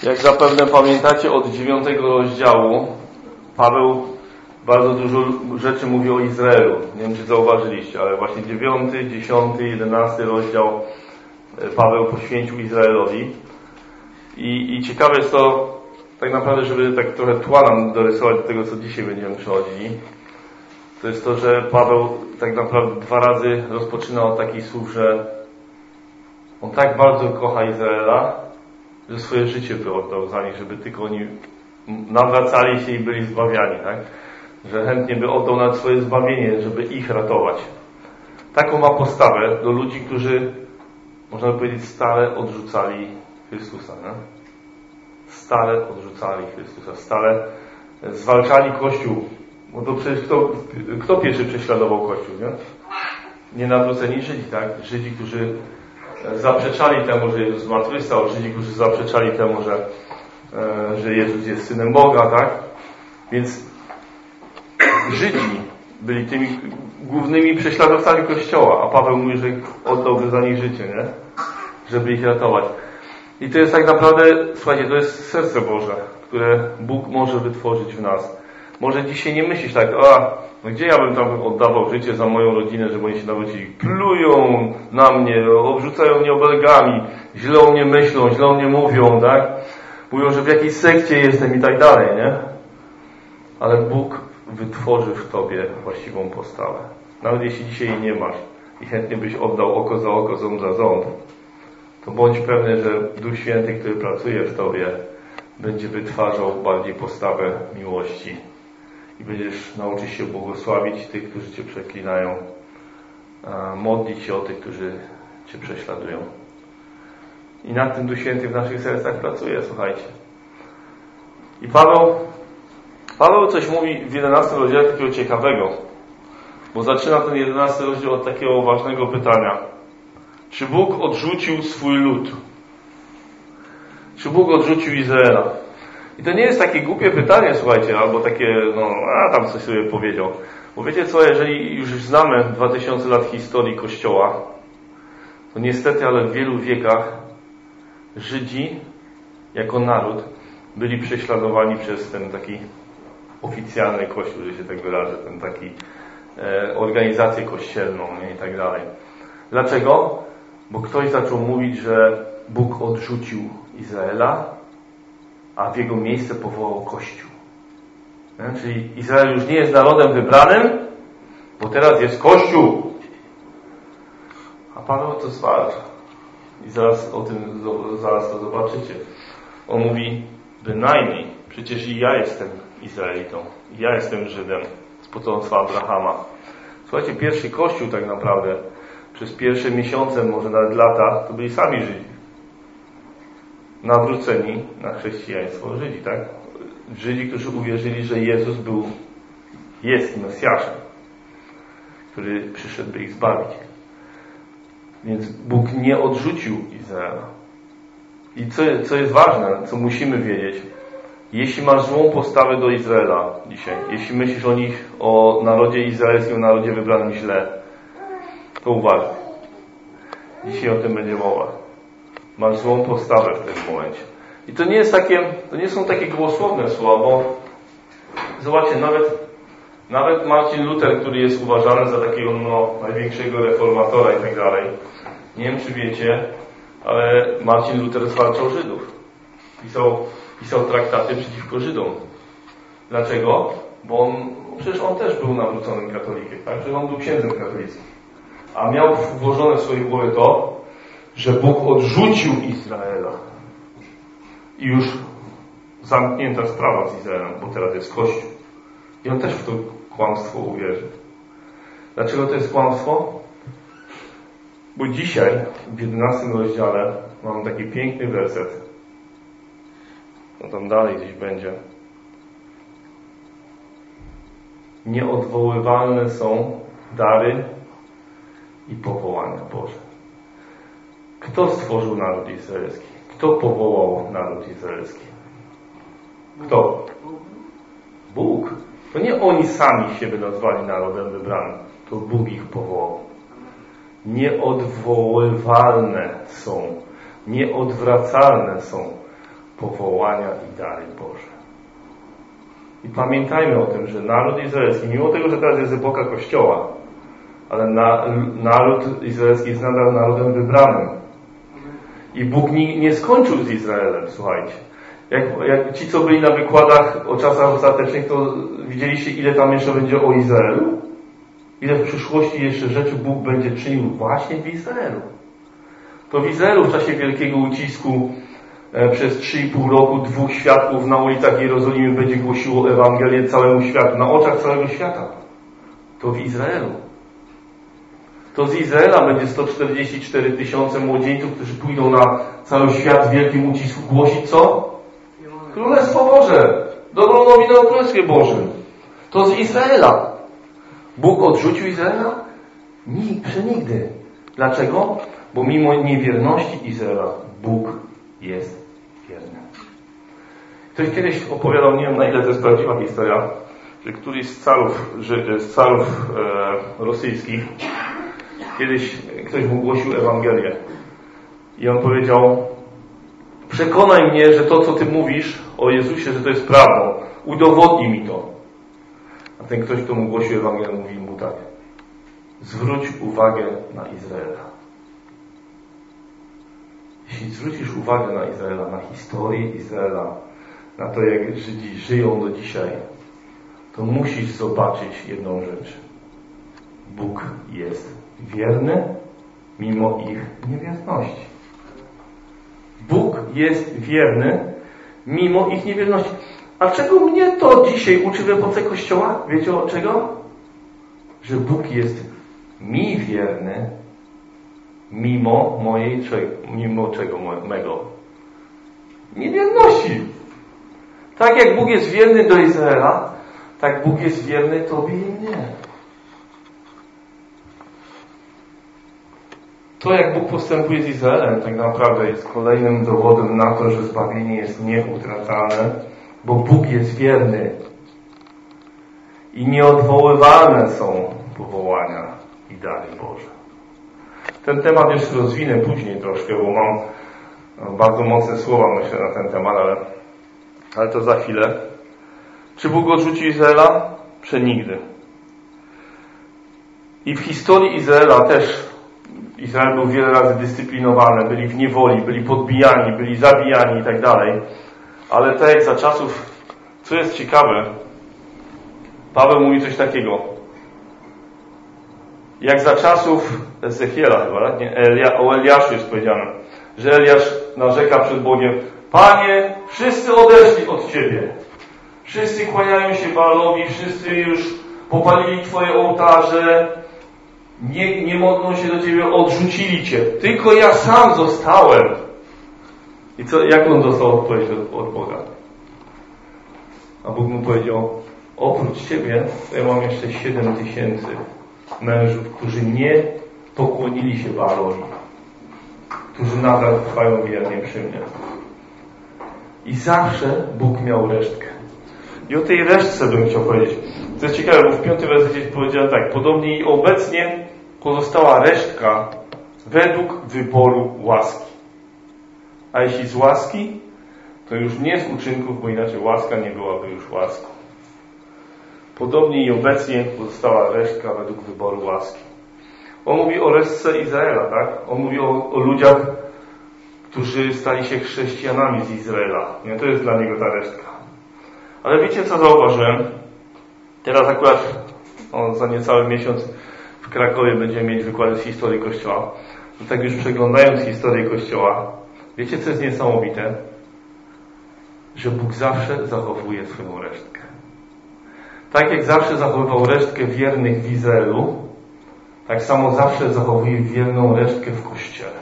Jak zapewne pamiętacie, od 9 rozdziału Paweł bardzo dużo rzeczy mówi o Izraelu. Nie wiem, czy zauważyliście, ale właśnie 9, 10, 11 rozdział Paweł poświęcił Izraelowi. I ciekawe jest to, tak naprawdę, żeby tak trochę tła nam dorysować do tego, co dzisiaj będziemy przechodzili. To jest to, że Paweł tak naprawdę 2 razy rozpoczyna od takich słów, że on tak bardzo kocha Izraela, że swoje życie by oddał za nich, żeby tylko oni nawracali się i byli zbawiani, tak? Że chętnie by oddał nawet swoje zbawienie, żeby ich ratować. Taką ma postawę do ludzi, którzy, można by powiedzieć, stale odrzucali Chrystusa, nie? Stale odrzucali Chrystusa, stale zwalczali Kościół. Bo to przecież kto pierwszy prześladował Kościół, nie? Nienawróceni Żydzi, tak? Żydzi, którzy zaprzeczali temu, że Jezus zmartwychwstał, Żydzi, którzy zaprzeczali temu, że Jezus jest Synem Boga, tak? Więc Żydzi byli tymi głównymi prześladowcami Kościoła, a Paweł mówi, że oddałby za nich życie, nie? Żeby ich ratować. I to jest tak naprawdę, słuchajcie, to jest serce Boże, które Bóg może wytworzyć w nas. Może dzisiaj nie myślisz tak, no gdzie ja bym tam oddawał życie za moją rodzinę, żeby oni się nawrócili. Plują na mnie, obrzucają mnie obelgami, źle o mnie myślą, źle o mnie mówią, tak? Mówią, że w jakiejś sekcie jestem i tak dalej, nie? Ale Bóg wytworzy w tobie właściwą postawę. Nawet jeśli dzisiaj jej nie masz i chętnie byś oddał oko za oko, ząb za ząb, to bądź pewny, że Duch Święty, który pracuje w tobie, będzie wytwarzał bardziej postawę miłości. I będziesz nauczyć się błogosławić tych, którzy cię przeklinają, modlić się o tych, którzy cię prześladują. I nad tym Duch Święty w naszych sercach pracuje, słuchajcie. I Paweł coś mówi w 11 rozdziale takiego ciekawego, bo zaczyna ten 11 rozdział od takiego ważnego pytania. Czy Bóg odrzucił swój lud? Czy Bóg odrzucił Izraela? I to nie jest takie głupie pytanie, słuchajcie, albo takie, tam coś sobie powiedział. Bo wiecie co, jeżeli już znamy 2000 lat historii Kościoła, to niestety, ale w wielu wiekach Żydzi jako naród byli prześladowani przez ten taki oficjalny Kościół, że się tak wyrażę, ten taki organizację kościelną, nie, i tak dalej. Dlaczego? Bo ktoś zaczął mówić, że Bóg odrzucił Izraela, a w jego miejsce powołał Kościół. Nie? Czyli Izrael już nie jest narodem wybranym, bo teraz jest Kościół. A Paweł to zwalcza. I zaraz to zobaczycie. On mówi, bynajmniej, przecież i ja jestem Izraelitą. I ja jestem Żydem z potomstwa Abrahama. Słuchajcie, pierwszy Kościół tak naprawdę przez pierwsze miesiące, może nawet lata, to byli sami Żydzi. Nawróceni na chrześcijaństwo Żydzi, tak? Żydzi, którzy uwierzyli, że Jezus jest Mesjaszem, który przyszedł, by ich zbawić. Więc Bóg nie odrzucił Izraela. I co jest ważne, co musimy wiedzieć, jeśli masz złą postawę do Izraela dzisiaj, jeśli myślisz o narodzie izraelskim, o narodzie wybranym źle, to uważaj. Dzisiaj o tym będzie mowa. Masz złą postawę w tym momencie. I to nie są takie gołosłowne słowa, bo zobaczcie, nawet Marcin Luther, który jest uważany za takiego największego reformatora i tak dalej, nie wiem czy wiecie, ale Marcin Luther zwalczał Żydów. Pisał traktaty przeciwko Żydom. Dlaczego? Bo przecież on też był nawróconym katolikiem, tak? Że on był księdzem katolickim. A miał włożone w swojej głowie to, że Bóg odrzucił Izraela. I już zamknięta sprawa z Izraelem, bo teraz jest Kościół. I on też w to kłamstwo uwierzy. Dlaczego to jest kłamstwo? Bo dzisiaj, w 11 rozdziale, mam taki piękny werset. No tam dalej gdzieś będzie. Nieodwoływalne są dary i powołania Boże. Kto stworzył naród izraelski? Kto powołał naród izraelski? Kto? Bóg. To nie oni sami siebie nazwali narodem wybranym. To Bóg ich powołał. Nieodwoływalne są. Nieodwracalne są powołania i dary Boże. I pamiętajmy o tym, że naród izraelski, mimo tego, że teraz jest epoka Kościoła, ale naród izraelski jest nadal narodem wybranym. I Bóg nie skończył z Izraelem, słuchajcie. Jak ci, co byli na wykładach o czasach ostatecznych, to widzieliście, ile tam jeszcze będzie o Izraelu? Ile w przyszłości jeszcze rzeczy Bóg będzie czynił właśnie w Izraelu. To w Izraelu w czasie wielkiego ucisku przez 3,5 roku 2 świadków na ulicach Jerozolimy będzie głosiło Ewangelię całemu światu, na oczach całego świata. To w Izraelu. To z Izraela będzie 144 000 młodzieńców, którzy pójdą na cały świat w wielkim ucisku głosić co? Królestwo Boże. Dobrą nowinę o Królestwie Bożym. To z Izraela. Bóg odrzucił Izraela? Przenigdy. Dlaczego? Bo mimo niewierności Izraela Bóg jest wierny. Ktoś kiedyś opowiadał, nie wiem na ile to jest prawdziwa historia, że któryś z carów rosyjskich kiedyś ktoś mu głosił Ewangelię i on powiedział: przekonaj mnie, że to, co ty mówisz o Jezusie, że to jest prawdą. Udowodnij mi to. A ten ktoś, kto mu głosił Ewangelię, mówi mu tak: zwróć uwagę na Izraela. Jeśli zwrócisz uwagę na Izraela, na historię Izraela, na to, jak Żydzi żyją do dzisiaj, to musisz zobaczyć jedną rzecz. Bóg jest wierny mimo ich niewierności. Bóg jest wierny mimo ich niewierności. A czego mnie to dzisiaj uczy w epoce Kościoła? Wiecie o czego? Że Bóg jest mi wierny mimo mego niewierności. Tak jak Bóg jest wierny do Izraela, tak Bóg jest wierny tobie i mnie. To, jak Bóg postępuje z Izraelem, tak naprawdę jest kolejnym dowodem na to, że zbawienie jest nieutracalne, bo Bóg jest wierny i nieodwoływalne są powołania i dary Boże. Ten temat jeszcze rozwinę później troszkę, bo mam bardzo mocne słowa, myślę, na ten temat, ale to za chwilę. Czy Bóg odrzucił Izraela? Przenigdy. I w historii Izraela też Izrael był wiele razy dyscyplinowany, byli w niewoli, byli podbijani, byli zabijani i tak dalej. Ale tak jak za czasów, co jest ciekawe, Paweł mówi coś takiego. Jak za czasów Ezechiela chyba, nie? O Eliaszu jest powiedziane, że Eliasz narzeka przed Bogiem: Panie, wszyscy odeszli od Ciebie. Wszyscy kłaniają się Baalowi, wszyscy już popalili Twoje ołtarze, nie modlą się do Ciebie, odrzucili Cię. Tylko ja sam zostałem. I jak on dostał odpowiedź od Boga? A Bóg mu powiedział: oprócz Ciebie ja mam jeszcze 7 000 mężów, którzy nie pokłonili się Baalowi, którzy nadal trwają wiernie przy mnie. I zawsze Bóg miał resztkę. I o tej resztce bym chciał powiedzieć. To jest ciekawe, bo w 5 wersecie powiedziałem tak: podobnie i obecnie pozostała resztka według wyboru łaski. A jeśli z łaski, to już nie z uczynków, bo inaczej łaska nie byłaby już łaską. Podobnie i obecnie pozostała resztka według wyboru łaski. On mówi o resztce Izraela, tak? On mówi o ludziach, którzy stali się chrześcijanami z Izraela. Nie, to jest dla niego ta resztka. Ale wiecie, co zauważyłem? Teraz akurat za niecały miesiąc w Krakowie będziemy mieć wykłady z historii Kościoła. I tak już przeglądając historię Kościoła, wiecie, co jest niesamowite? Że Bóg zawsze zachowuje swoją resztkę. Tak jak zawsze zachowywał resztkę wiernych w Izraelu, tak samo zawsze zachowuje wierną resztkę w Kościele.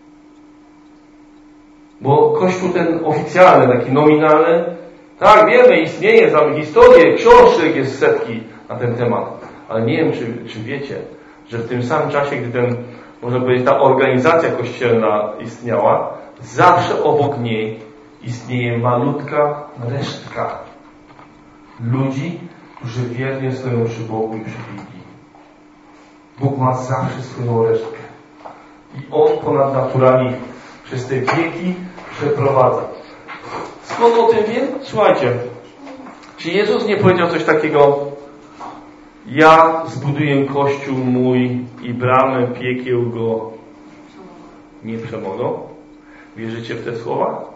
Bo Kościół ten oficjalny, taki nominalny, tak, wiemy, istnieje, znamy historię, książek jest setki na ten temat. Ale nie wiem, czy wiecie, że w tym samym czasie, gdy można powiedzieć, ta organizacja kościelna istniała, zawsze obok niej istnieje malutka resztka ludzi, którzy wiernie stoją przy Bogu i przy Biblii. Bóg ma zawsze swoją resztkę. I On ponadnaturalnie przez te wieki przeprowadza. Skąd o tym wiem? Słuchajcie, czy Jezus nie powiedział coś takiego: ja zbuduję Kościół mój i bramy piekieł go nie przemogą? Wierzycie w te słowa?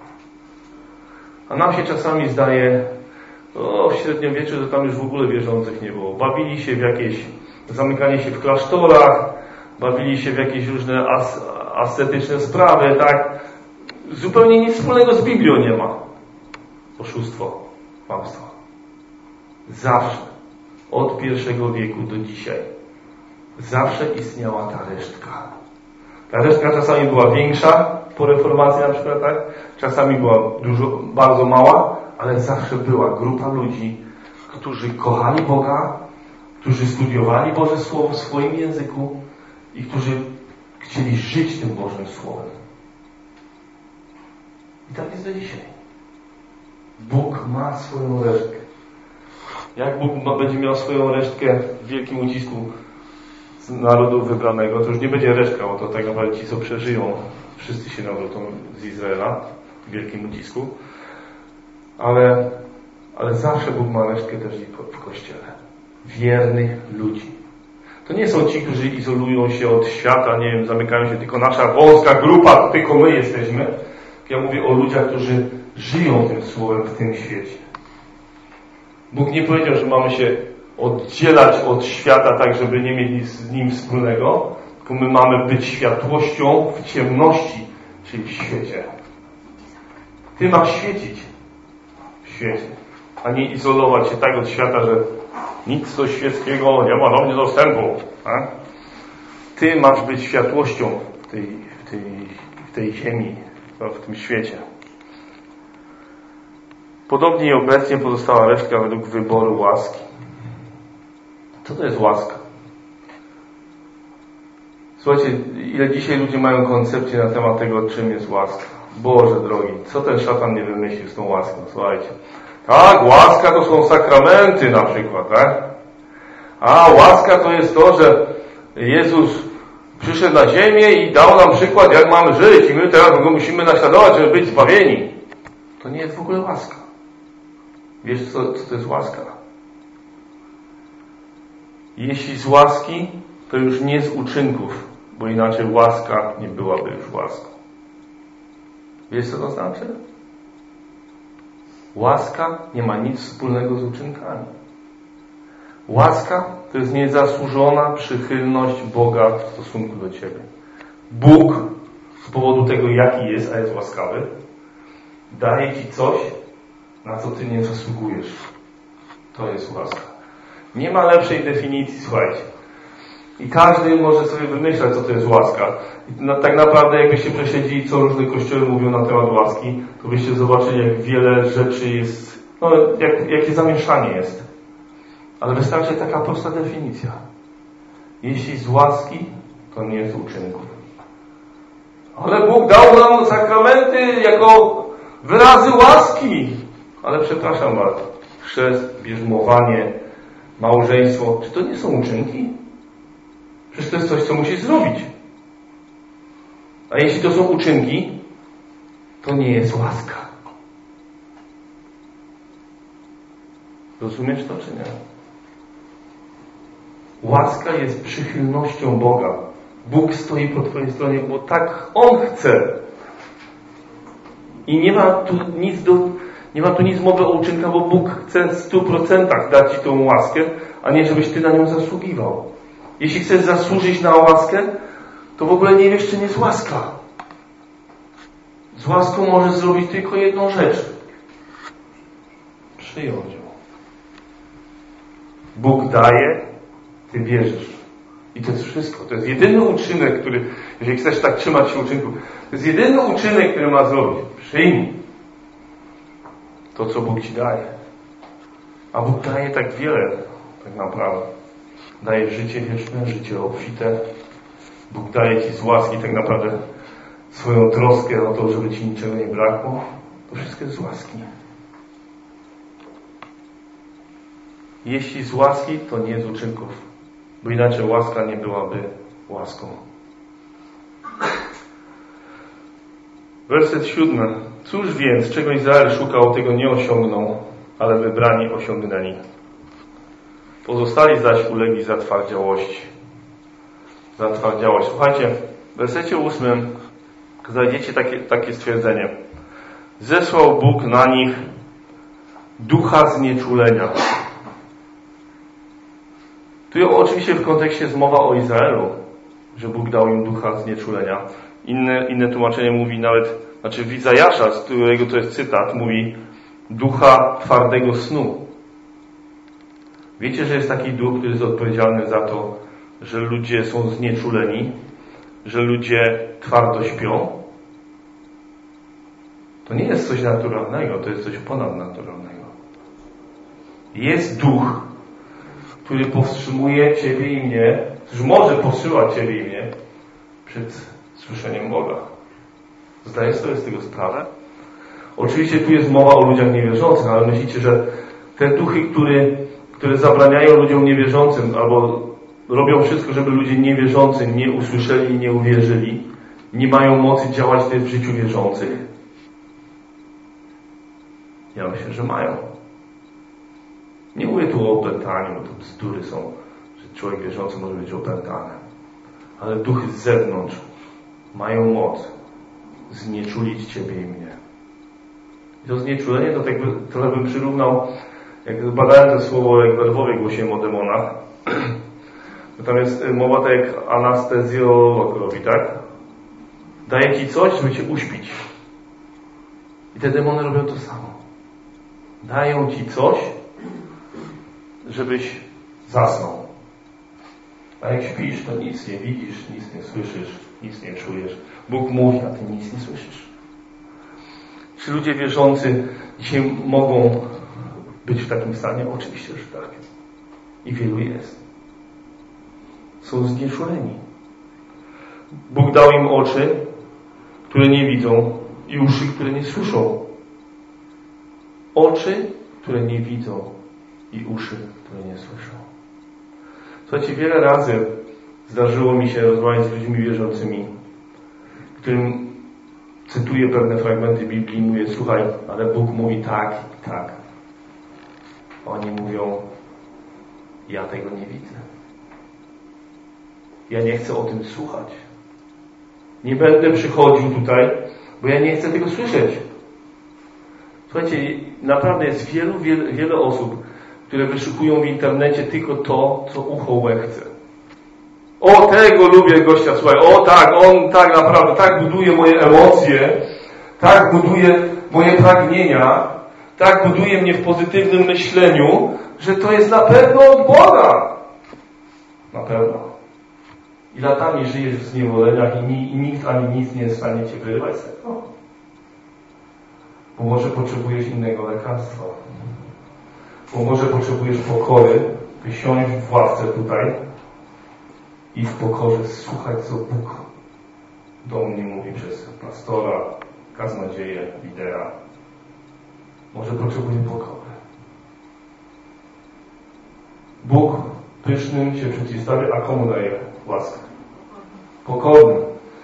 A nam się czasami zdaje, w średniowieczu to tam już w ogóle wierzących nie było. Bawili się w jakieś zamykanie się w klasztorach, bawili się w jakieś różne ascetyczne sprawy, tak? Zupełnie nic wspólnego z Biblią nie ma. Oszustwo, kłamstwo. Zawsze, od I wieku do dzisiaj, zawsze istniała ta resztka. Ta resztka czasami była większa, po reformacji na przykład, tak? Czasami była bardzo mała, ale zawsze była grupa ludzi, którzy kochali Boga, którzy studiowali Boże Słowo w swoim języku i którzy chcieli żyć tym Bożym Słowem. I tak jest do dzisiaj. Bóg ma swoją resztkę. Jak Bóg będzie miał swoją resztkę w wielkim ucisku z narodu wybranego, to już nie będzie resztka, bo to tak naprawdę ci, co przeżyją, wszyscy się nawrócą z Izraela w wielkim ucisku. Ale zawsze Bóg ma resztkę też i w Kościele. Wiernych ludzi. To nie są ci, którzy izolują się od świata, nie wiem, zamykają się, tylko nasza wąska grupa, tylko my jesteśmy. Ja mówię o ludziach, którzy żyją tym słowem w tym świecie. Bóg nie powiedział, że mamy się oddzielać od świata tak, żeby nie mieć nic z nim wspólnego, tylko my mamy być światłością w ciemności, czyli w świecie. Ty masz świecić w świecie, a nie izolować się tak od świata, że nic do świeckiego nie ma do mnie dostępu. A? Ty masz być światłością w tej ziemi, w tym świecie. Podobnie i obecnie pozostała resztka według wyboru łaski. Co to jest łaska? Słuchajcie, ile dzisiaj ludzie mają koncepcję na temat tego, czym jest łaska. Boże drogi, co ten szatan nie wymyślił z tą łaską? Słuchajcie. Tak, łaska to są sakramenty na przykład, tak? A łaska to jest to, że Jezus przyszedł na ziemię i dał nam przykład, jak mamy żyć i my teraz go musimy naśladować, żeby być zbawieni. To nie jest w ogóle łaska. Wiesz, co to jest łaska? Jeśli z łaski, to już nie z uczynków, bo inaczej łaska nie byłaby już łaską. Wiesz, co to znaczy? Łaska nie ma nic wspólnego z uczynkami. Łaska to jest niezasłużona przychylność Boga w stosunku do ciebie. Bóg z powodu tego, jaki jest, a jest łaskawy, daje ci coś, na co ty nie zasługujesz. To jest łaska. Nie ma lepszej definicji, słuchajcie. I każdy może sobie wymyślać, co to jest łaska. I tak naprawdę, jakbyście przesiedzieli, co różne kościoły mówią na temat łaski, to byście zobaczyli, jak wiele rzeczy jest, jakie zamieszanie jest. Ale wystarczy taka prosta definicja. Jeśli z łaski, to nie z uczynków. Ale Bóg dał nam sakramenty jako wyrazy łaski. Ale przepraszam bardzo, chrzest, bierzmowanie, małżeństwo, czy to nie są uczynki? Przecież to jest coś, co musisz zrobić. A jeśli to są uczynki, to nie jest łaska. Rozumiesz to, czy nie? Łaska jest przychylnością Boga. Bóg stoi po twojej stronie, bo tak On chce. I nie ma tu nic mowy o uczynkach, bo Bóg chce w 100% dać ci tą łaskę, a nie żebyś ty na nią zasługiwał. Jeśli chcesz zasłużyć na łaskę, to w ogóle nie wiesz, czym jest łaska. Z łaską możesz zrobić tylko jedną rzecz. Przyjąć ją. Bóg daje, ty bierzesz. I to jest wszystko. To jest jedyny uczynek, który, jeżeli chcesz tak trzymać się uczynku, to jest jedyny uczynek, który ma zrobić. Przyjmij to, co Bóg ci daje. A Bóg daje tak wiele, tak naprawdę. Daje życie wieczne, życie obfite. Bóg daje ci z łaski tak naprawdę swoją troskę o to, żeby ci niczego nie brakło. To wszystko jest z łaski. Jeśli z łaski, to nie z uczynków. Bo inaczej łaska nie byłaby łaską. Werset 7. Cóż więc, czego Izrael szukał, tego nie osiągnął, ale wybrani osiągnęli. Pozostali zaś ulegli zatwardziałości. Zatwardziałość. Słuchajcie, w wersecie 8 znajdziecie takie stwierdzenie. Zesłał Bóg na nich ducha znieczulenia. Tu oczywiście w kontekście jest mowa o Izraelu, że Bóg dał im ducha znieczulenia. Inne tłumaczenie mówi nawet, znaczy w Izajasza, z którego to jest cytat, mówi ducha twardego snu. Wiecie, że jest taki duch, który jest odpowiedzialny za to, że ludzie są znieczuleni, że ludzie twardo śpią? To nie jest coś naturalnego, to jest coś ponadnaturalnego. Jest duch, który powstrzymuje Ciebie i mnie, który może powstrzymać Ciebie i mnie przed słyszeniem Boga. Zdajesz sobie z tego sprawę? Oczywiście tu jest mowa o ludziach niewierzących, ale myślicie, że te duchy, które zabraniają ludziom niewierzącym albo robią wszystko, żeby ludzie niewierzący nie usłyszeli i nie uwierzyli, nie mają mocy działać też w życiu wierzących? Ja myślę, że mają. Nie mówię tu o opętaniu, bo to bzdury są, że człowiek wierzący może być opętany. Ale duchy z zewnątrz mają moc znieczulić Ciebie i mnie. I to znieczulenie to tak trochę bym przyrównał, jak badałem to słowo, jak w Lwowie głosiłem o demonach. To tam jest mowa tak jak anestezjolog robi, tak? Daje Ci coś, żeby Cię uśpić. I te demony robią to samo. Dają Ci coś, żebyś zasnął. A jak śpisz, to nic nie widzisz, nic nie słyszysz, nic nie czujesz. Bóg mówi, a Ty nic nie słyszysz. Czy ludzie wierzący dzisiaj mogą być w takim stanie? Oczywiście, że tak. I wielu jest. Są znieczuleni. Bóg dał im oczy, które nie widzą, i uszy, które nie słyszą. Oczy, które nie widzą, i uszy, które nie słyszą. Słuchajcie, wiele razy zdarzyło mi się rozmawiać z ludźmi wierzącymi, którym cytuję pewne fragmenty Biblii i mówię, słuchaj, ale Bóg mówi tak i tak. Oni mówią, ja tego nie widzę. Ja nie chcę o tym słuchać. Nie będę przychodził tutaj, bo ja nie chcę tego słyszeć. Słuchajcie, naprawdę jest wiele osób, które wyszukują w internecie tylko to, co ucho łe chce. O, tego lubię gościa, słuchaj, o tak, on tak naprawdę, tak buduje moje emocje, tak buduje moje pragnienia, tak buduje mnie w pozytywnym myśleniu, że to jest na pewno od Boga. Na pewno. I latami żyjesz w zniewoleniach i nikt ani nic nie jest w stanie Cię wyrwać z tego. Bo może potrzebujesz innego lekarstwa. Bo może potrzebujesz pokory, by siąść w ławce tutaj i w pokorze słuchać, co Bóg do mnie mówi przez pastora, kaznodzieję, lidera. Może potrzebuję pokory. Bóg pysznym się przeciwstawia, a komu daje łaskę? Pokornym.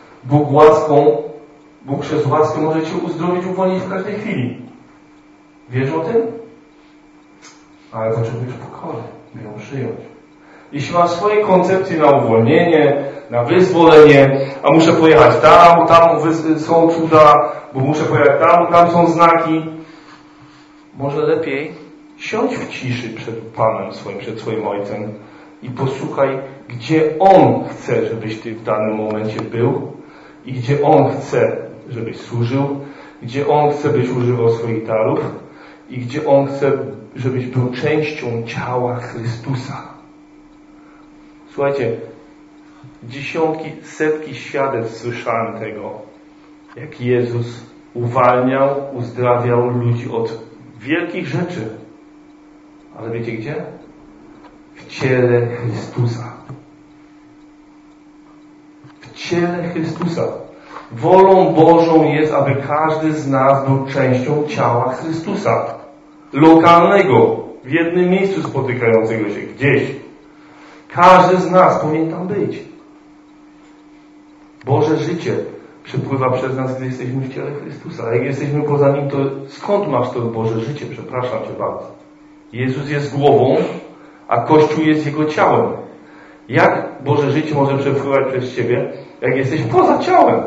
Bóg przez łaskę może Cię uzdrowić, uwolnić w każdej chwili. Wiesz o tym? Ale potrzebujesz pokory, by ją przyjąć. Jeśli masz swoje koncepcje na uwolnienie, na wyzwolenie, a muszę pojechać tam, bo tam są cuda, bo muszę pojechać tam, bo tam są znaki, może lepiej siądź w ciszy przed Panem swoim, przed swoim Ojcem i posłuchaj, gdzie On chce, żebyś Ty w danym momencie był i gdzie On chce, żebyś służył, gdzie On chce, byś używał swoich darów i gdzie On chce, żebyś był częścią ciała Chrystusa. Słuchajcie, dziesiątki, setki świadectw słyszałem tego, jak Jezus uwalniał, uzdrawiał ludzi od wielkich rzeczy. Ale wiecie gdzie? W ciele Chrystusa. W ciele Chrystusa. Wolą Bożą jest, aby każdy z nas był częścią ciała Chrystusa. Lokalnego, w jednym miejscu spotykającego się, gdzieś. Każdy z nas powinien tam być. Boże życie przepływa przez nas, gdy jesteśmy w ciele Chrystusa. A jak jesteśmy poza Nim, to skąd masz to Boże życie? Przepraszam Cię bardzo. Jezus jest głową, a Kościół jest Jego ciałem. Jak Boże życie może przepływać przez Ciebie, jak jesteś poza ciałem?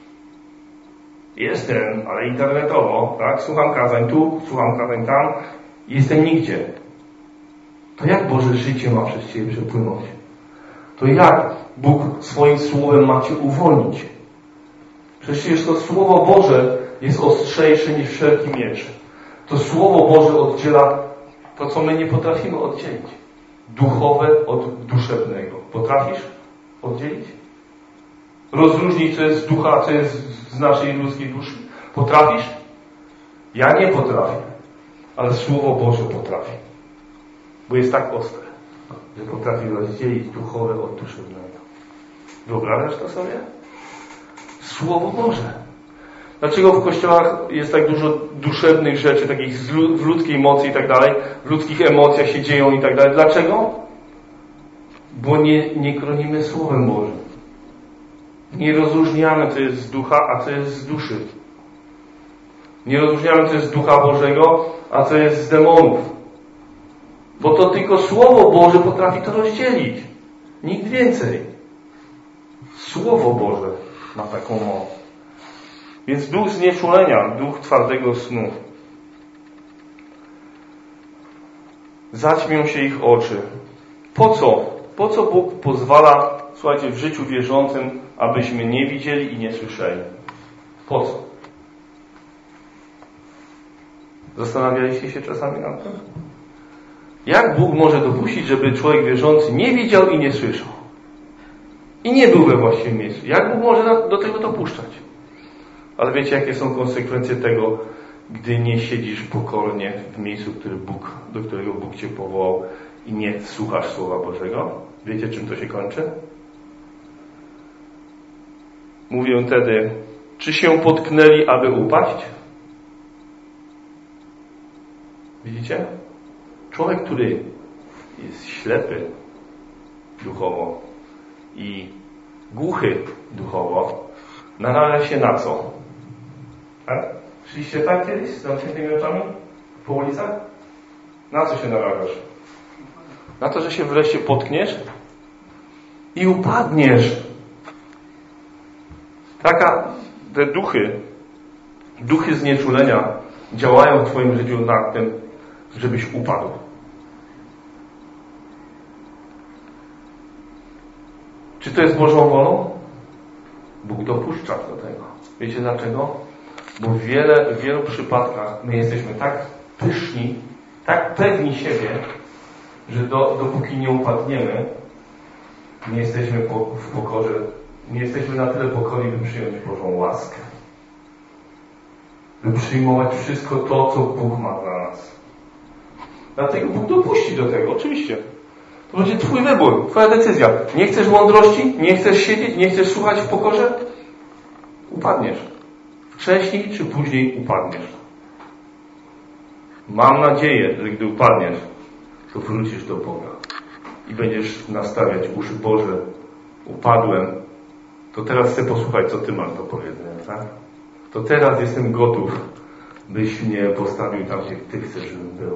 Jestem, ale internetowo, tak? Słucham kazań tu, słucham kazań tam i jestem nigdzie. To jak Boże życie ma przez Ciebie przepłynąć? To jak Bóg swoim słowem ma Cię uwolnić? Przecież to Słowo Boże jest ostrzejsze niż wszelki miecz. To Słowo Boże oddziela to, co my nie potrafimy oddzielić. Duchowe od duszewnego. Potrafisz oddzielić? Rozróżnić, co jest z ducha, a co jest z naszej ludzkiej duszy? Potrafisz? Ja nie potrafię. Ale Słowo Boże potrafi. Bo jest tak ostre, że potrafi rozdzielić duchowe od duszewnego. Wyobrażasz to sobie? Słowo Boże. Dlaczego w kościołach jest tak dużo duszewnych rzeczy, takich w ludzkiej mocy i tak dalej, w ludzkich emocjach się dzieją i tak dalej? Dlaczego? Bo nie chronimy Słowem Bożym. Nie rozróżniamy, co jest z ducha, a co jest z duszy. Nie rozróżniamy, co jest z ducha Bożego, a co jest z demonów. Bo to tylko Słowo Boże potrafi to rozdzielić. Nikt więcej. Słowo Boże ma taką moc. Więc duch znieczulenia, duch twardego snu. Zaćmią się ich oczy. Po co? Po co Bóg pozwala, słuchajcie, w życiu wierzącym, abyśmy nie widzieli i nie słyszeli? Po co? Zastanawialiście się czasami nad tym? Jak Bóg może dopuścić, żeby człowiek wierzący nie widział i nie słyszał? I nie był we właściwym miejscu. Jak Bóg może do tego dopuszczać? Ale wiecie, jakie są konsekwencje tego, gdy nie siedzisz pokornie w miejscu, do którego Bóg Cię powołał i nie słuchasz Słowa Bożego? Wiecie, czym to się kończy? Mówię wtedy, czy się potknęli, aby upaść? Widzicie? Człowiek, który jest ślepy duchowo i głuchy duchowo, narabia się na co? Tak? Szliście tak kiedyś z zamkniętymi oczami po ulicach? Na co się narabiasz? Na to, że się wreszcie potkniesz i upadniesz. Te duchy znieczulenia działają w Twoim życiu na tym, żebyś upadł. Czy to jest Bożą wolą? Bóg dopuszcza do tego. Wiecie dlaczego? Bo w wielu przypadkach my jesteśmy tak pyszni, tak pewni siebie, że dopóki nie upadniemy, nie jesteśmy w pokorze, nie jesteśmy na tyle pokorni, by przyjąć Bożą łaskę. By przyjmować wszystko to, co Bóg ma dla nas. Dlatego Bóg dopuści do tego, oczywiście. To będzie Twój wybór, Twoja decyzja. Nie chcesz mądrości? Nie chcesz siedzieć? Nie chcesz słuchać w pokorze? Upadniesz. Wcześniej czy później upadniesz. Mam nadzieję, że gdy upadniesz, to wrócisz do Boga i będziesz nastawiać uszy. Boże, upadłem, to teraz chcę posłuchać, co Ty masz do powiedzenia, tak? To teraz jestem gotów, byś mnie postawił tam, gdzie Ty chcesz, żebym był.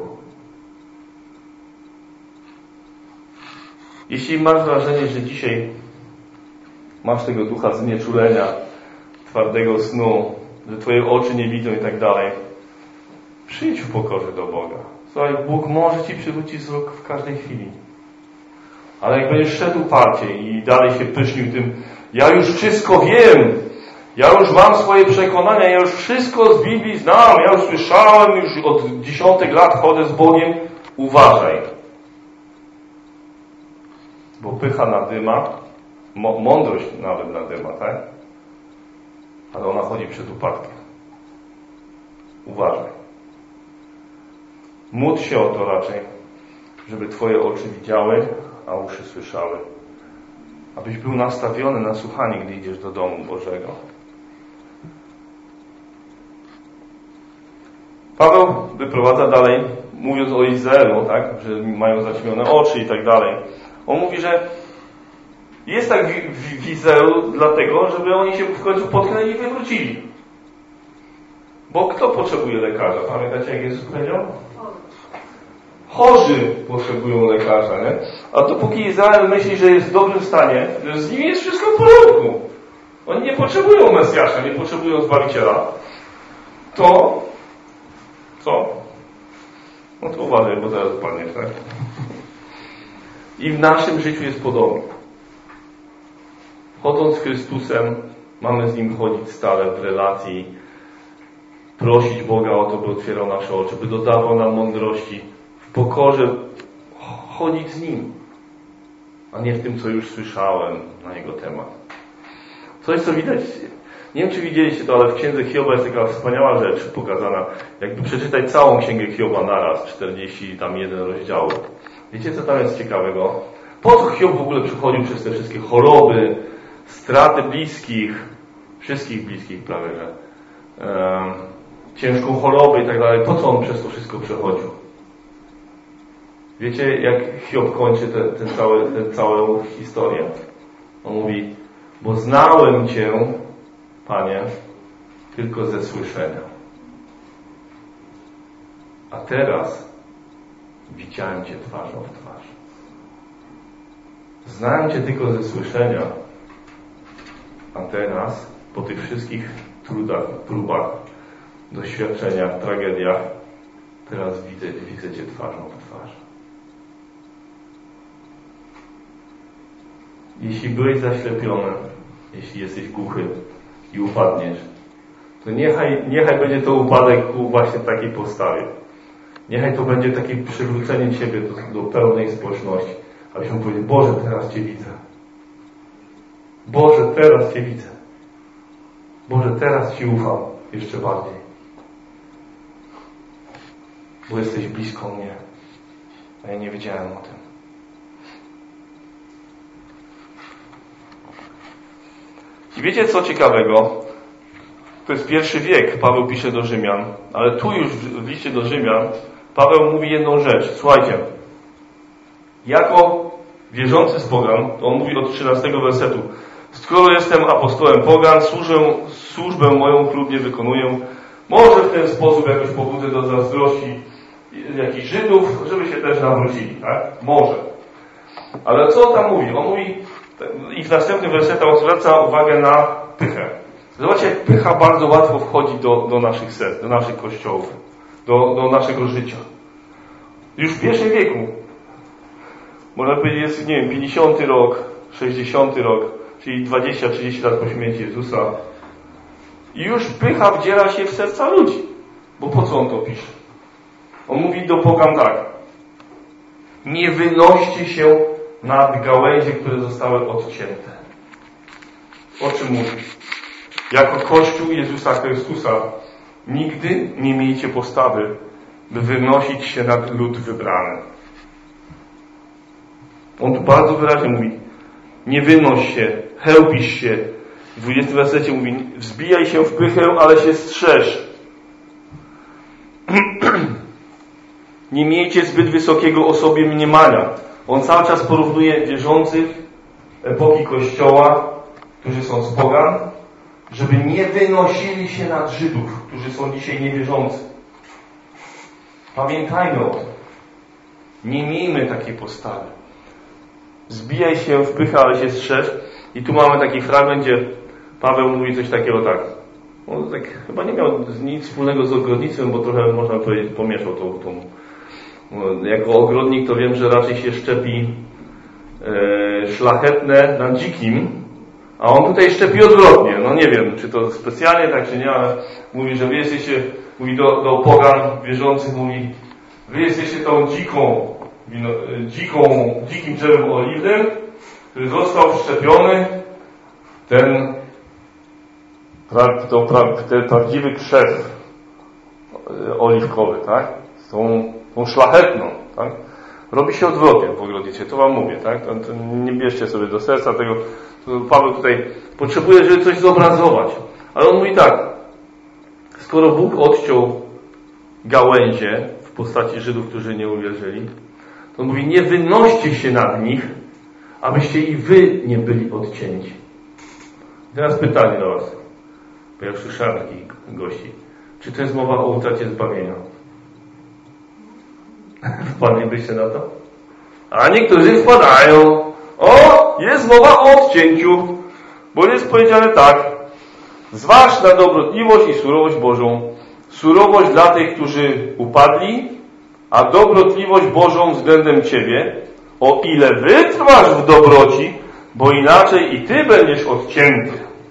Jeśli masz wrażenie, że dzisiaj masz tego ducha znieczulenia, twardego snu, że Twoje oczy nie widzą i tak dalej, przyjdź w pokorze do Boga. Słuchaj, Bóg może Ci przywrócić wzrok w każdej chwili. Ale jak będziesz szedł uparcie i dalej się pysznił tym, ja już wszystko wiem, ja już mam swoje przekonania, ja już wszystko z Biblii znam, ja już słyszałem, już od 10 lat chodzę z Bogiem, uważaj. Bo pycha nadyma, mądrość nawet nadyma, tak? Ale ona chodzi przed upadkiem. Uważaj. Módl się o to raczej, żeby Twoje oczy widziały, a uszy słyszały. Abyś był nastawiony na słuchanie, gdy idziesz do domu Bożego. Paweł wyprowadza dalej, mówiąc o Izraelu, tak, że mają zaćmione oczy i tak dalej. On mówi, że Jest tak w Izraelu dlatego, żeby oni się w końcu potknęli i wywrócili. Bo kto potrzebuje lekarza? Pamiętacie, jak Jezus powiedział? Chorzy potrzebują lekarza, nie? A dopóki Izrael myśli, że jest w dobrym stanie, że z nimi jest wszystko w porządku, oni nie potrzebują Mesjasza, nie potrzebują Zbawiciela, to co? No to uważaj, bo zaraz upadniesz, tak? I w naszym życiu jest podobnie. Chodząc z Chrystusem, mamy z Nim chodzić stale w relacji, prosić Boga o to, by otwierał nasze oczy, by dodawał nam mądrości, w pokorze chodzić z Nim, a nie w tym, co już słyszałem na Jego temat. Coś, co widać, nie wiem, czy widzieliście to, ale w Księdze Hioba jest taka wspaniała rzecz pokazana. Jakby przeczytać całą Księgę Hioba naraz, 41 rozdziałów. Wiecie, co tam jest ciekawego? Po co Hiob w ogóle przechodził przez te wszystkie choroby, straty bliskich, wszystkich bliskich prawie, że ciężką chorobę i tak dalej. Po co on przez to wszystko przechodził? Wiecie, jak Hiob kończy tę całą historię? On mówi, bo znałem Cię, Panie, tylko ze słyszenia. A teraz widziałem Cię twarzą w twarz. Znałem Cię tylko ze słyszenia, a teraz, po tych wszystkich trudach, próbach, doświadczeniach, tragediach, teraz widzę Cię twarzą w twarz. Jeśli byłeś zaślepiony, jeśli jesteś głuchy i upadniesz, to niechaj będzie to upadek ku właśnie takiej postawie. Niechaj to będzie takie przywrócenie Ciebie do pełnej społeczności. Abyśmy powiedzieli, Boże, teraz Cię widzę. Boże, teraz Cię widzę. Boże, teraz Ci ufam jeszcze bardziej. Bo jesteś blisko mnie. A ja nie wiedziałem o tym. I wiecie, co ciekawego? To jest I wiek. Paweł pisze do Rzymian. Ale tu już w liście do Rzymian Paweł mówi jedną rzecz. Słuchajcie. Jako wierzący z pogan, to on mówi od 13 wersetu. Skoro jestem apostołem pogan, służbę moją chlubnie wykonuję. Może w ten sposób jakoś pobudzę do zazdrości jakichś Żydów, żeby się też nawrócili. Tak? Może. Ale co on tam mówi? On mówi, i w następnym wersetach on zwraca uwagę na pychę. Zobaczcie, jak pycha bardzo łatwo wchodzi do naszych serc, do naszych kościołów, do naszego życia. Już w I wieku, można powiedzieć, jest, nie wiem, 50 rok, 60 rok, czyli 20-30 lat po śmierci Jezusa. I już pycha wdziera się w serca ludzi. Bo po co on to pisze? On mówi do pogan tak. Nie wynoście się nad gałęzie, które zostały odcięte. O czym mówi? Jako Kościół Jezusa Chrystusa nigdy nie miejcie postawy, by wynosić się nad lud wybrany. On tu bardzo wyraźnie mówi, nie wynoś się, chełpisz się. W 20 wersecie mówi, wzbijaj się w pychę, ale się strzeż. Nie miejcie zbyt wysokiego o sobie mniemania. On cały czas porównuje wierzących epoki Kościoła, którzy są z pogan, żeby nie wynosili się nad Żydów, którzy są dzisiaj niewierzący. Pamiętajmy o tym. Nie miejmy takiej postawy. Zbijaj się w pychę, ale się strzeż. I tu mamy taki fragment, gdzie Paweł mówi coś takiego tak. On tak chyba nie miał nic wspólnego z ogrodnictwem, bo trochę, można powiedzieć, pomieszał tą. Jako ogrodnik to wiem, że raczej się szczepi szlachetne na dzikim, a on tutaj szczepi odwrotnie. No nie wiem, czy to specjalnie tak, czy nie, ale mówi, że wy jesteście, mówi do pogan wierzących, mówi, wy jesteście tą dzikim drzewem oliwnym, który został wszczepiony ten prawdziwy krzew oliwkowy, tak? Z tą szlachetną, tak? Robi się odwrotnie w ogrodnictwie, to wam mówię, tak? To nie bierzcie sobie do serca tego, to Paweł tutaj potrzebuje, żeby coś zobrazować. Ale on mówi tak, skoro Bóg odciął gałęzie w postaci Żydów, którzy nie uwierzyli, to on mówi, nie wynoście się nad nich, abyście i wy nie byli odcięci. Teraz pytanie do was, bo ja już słyszałem takich gości. Czy to jest mowa o utracie zbawienia? Wpadlibyście na to? A niektórzy wpadają. O, jest mowa o odcięciu, bo jest powiedziane tak. Zważ na dobrotliwość i surowość Bożą. Surowość dla tych, którzy upadli, a dobrotliwość Bożą względem ciebie, o ile wytrwasz w dobroci, bo inaczej i ty będziesz odcięty.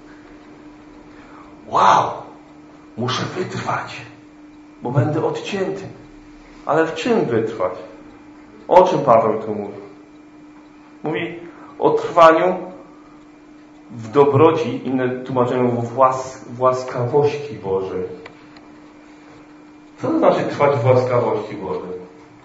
Wow! Muszę wytrwać, bo będę odcięty. Ale w czym wytrwać? O czym Paweł tu mówi? Mówi o trwaniu w dobroci, inne tłumaczenia w łaskawości Bożej. Co to znaczy trwać w łaskawości Bożej?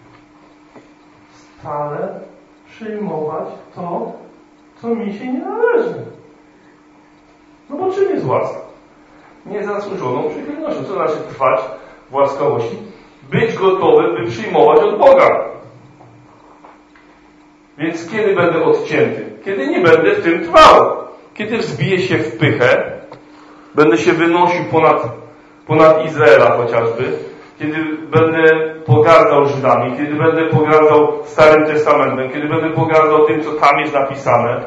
Stale przyjmować to, co mi się nie należy. No bo czym jest łaska? Niezasłużoną przychylnością. Co znaczy trwać w łaskawości? Być gotowy, by przyjmować od Boga. Więc kiedy będę odcięty? Kiedy nie będę w tym trwał. Kiedy wzbiję się w pychę, będę się wynosił ponad Izraela chociażby, kiedy będę pogardzał Żydami, kiedy będę pogardzał Starym Testamentem, kiedy będę pogardzał tym, co tam jest napisane,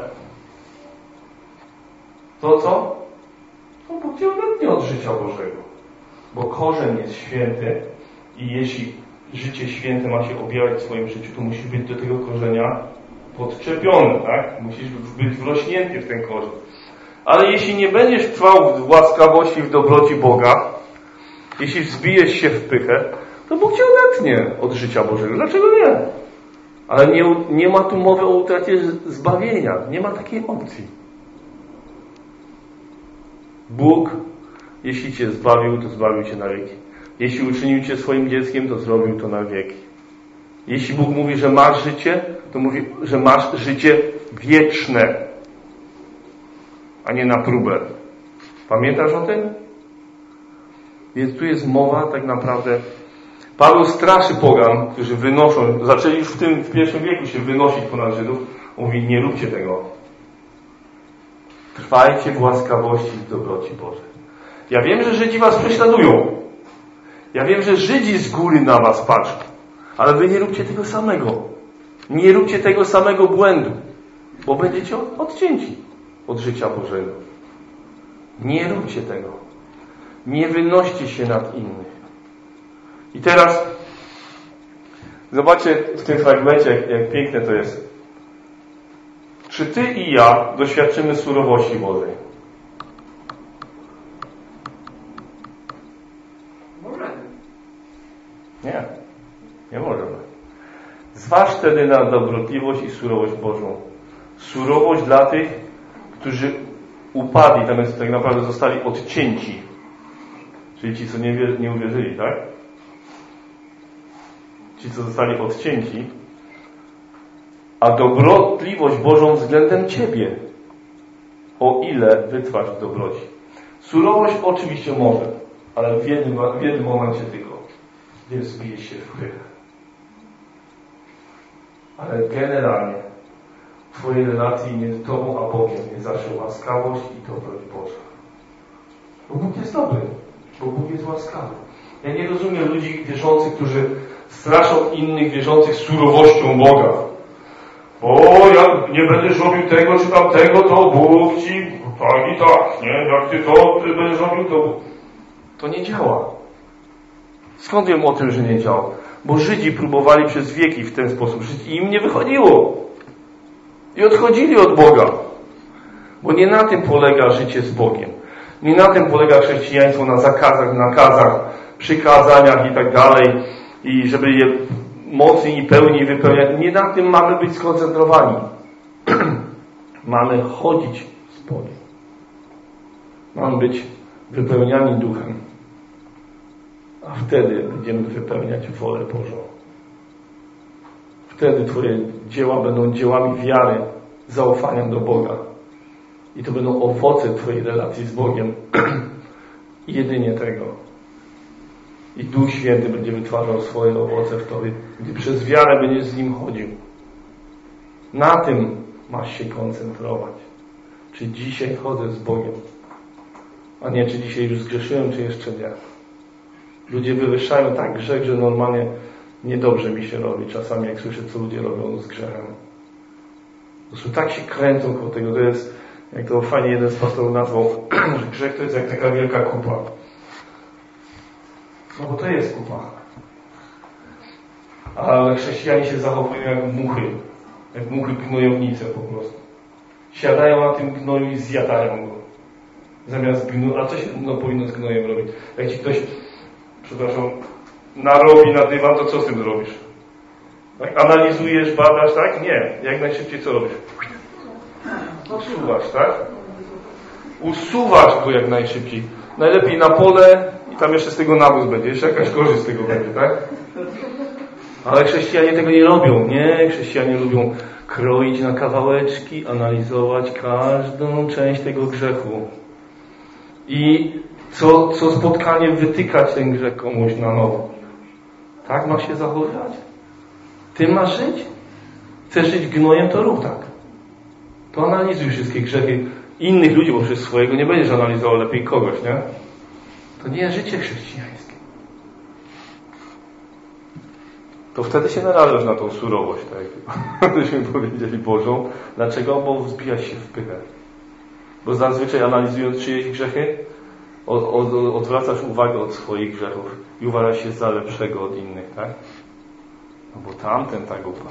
to co? To Bóg cię odetnie od życia Bożego. Bo korzeń jest święty i jeśli życie święte ma się objawiać w swoim życiu, to musisz być do tego korzenia podczepiony, tak? Musisz być wrośnięty w ten korzeń. Ale jeśli nie będziesz trwał w łaskawości, w dobroci Boga, jeśli wzbijesz się w pychę, to Bóg cię odetnie od życia Bożego. Dlaczego nie? Ale nie ma tu mowy o utracie zbawienia. Nie ma takiej opcji. Bóg, jeśli cię zbawił, to zbawił cię na wieki. Jeśli uczynił cię swoim dzieckiem, to zrobił to na wieki. Jeśli Bóg mówi, że masz życie, to mówi, że masz życie wieczne, a nie na próbę. Pamiętasz o tym? Więc tu jest mowa tak naprawdę. Paweł straszy pogan, którzy zaczęli już w pierwszym wieku się wynosić ponad Żydów. Mówi, nie róbcie tego. Trwajcie w łaskawości i w dobroci Bożej. Ja wiem, że Żydzi was prześladują. Ja wiem, że Żydzi z góry na was patrzą. Ale wy nie róbcie tego samego. Nie róbcie tego samego błędu. Bo będziecie odcięci od życia Bożego. Nie róbcie tego. Nie wynoście się nad innych. I teraz zobaczcie w tym fragmencie, jak piękne to jest. Czy ty i ja doświadczymy surowości Bożej? Możemy. Nie. Nie możemy. Zważ wtedy na dobrotliwość i surowość Bożą. Surowość dla tych, którzy upadli, tam jest tak naprawdę zostali odcięci. Czyli ci, co nie uwierzyli, tak? Ci, co zostali odcięci, a dobrotliwość Bożą względem ciebie, o ile wytrwasz w dobroci. Surowość oczywiście może, ale w jednym momencie tylko, gdzie wzbije się w pychę. Ale generalnie w twojej relacji między tobą a Bogiem jest zawsze łaskawość i dobroć Boża. Bo Bóg jest dobry, bo Bóg jest łaskawy. Ja nie rozumiem ludzi wierzących, którzy straszą innych wierzących surowością Boga. O, jak nie będziesz robił tego czy tamtego, to Bóg ci tak i tak, nie? Jak ty będziesz robił, to Bóg. To nie działa. Skąd wiem o tym, że nie działa? Bo Żydzi próbowali przez wieki w ten sposób żyć i im nie wychodziło. I odchodzili od Boga. Bo nie na tym polega życie z Bogiem. Nie na tym polega chrześcijaństwo, na zakazach, nakazach, przykazaniach i tak dalej. I żeby je mocniej i pełniej wypełniać. Nie na tym mamy być skoncentrowani. Mamy chodzić z Bogiem. Mamy być wypełniani duchem. A wtedy będziemy wypełniać wolę Bożą. Wtedy twoje dzieła będą dziełami wiary, zaufania do Boga. I to będą owoce twojej relacji z Bogiem. Jedynie tego. I Duch Święty będzie wytwarzał swoje owoce w tobie, gdy przez wiarę będziesz z Nim chodził. Na tym masz się koncentrować. Czy dzisiaj chodzę z Bogiem? A nie, czy dzisiaj już zgrzeszyłem, czy jeszcze nie. Ludzie wywyższają tak grzech, że normalnie niedobrze mi się robi. Czasami jak słyszę, co ludzie robią z grzechem. Po prostu tak się kręcą koło tego. To jest, jak to fajnie jeden z pastorów nazwał, że grzech to jest jak taka wielka kupa. No bo to jest kupa. Ale chrześcijanie się zachowują jak muchy. Jak muchy gnojownice po prostu. Siadają na tym gnoju i zjadają go. Zamiast gnoju, a co się powinno z gnojem robić? Jak ci ktoś, przepraszam, narobi na dywan, to co z tym zrobisz? Tak? Analizujesz, badasz, tak? Nie. Jak najszybciej co robisz? Usuwasz, tak? Usuwasz go jak najszybciej. Najlepiej na pole i tam jeszcze z tego nawóz będzie. Jeszcze jakaś korzyść z tego będzie, tak? Ale chrześcijanie tego nie robią. Nie, chrześcijanie lubią kroić na kawałeczki, analizować każdą część tego grzechu. I co spotkanie wytykać ten grzech komuś na nowo. Tak masz się zachowywać? Ty masz żyć? Chcesz żyć gnojem, to rób tak. To analizuj wszystkie grzechy innych ludzi, bo przez swojego nie będziesz analizował, lepiej kogoś, nie? To nie jest życie chrześcijańskie. To wtedy się narażasz na tą surowość, tak byśmy powiedzieli Bożą. Dlaczego? Bo wzbijasz się w pychę. Bo zazwyczaj analizując czyjeś grzechy, odwracasz uwagę od swoich grzechów i uważasz się za lepszego od innych, tak? No bo tamten tak upadł.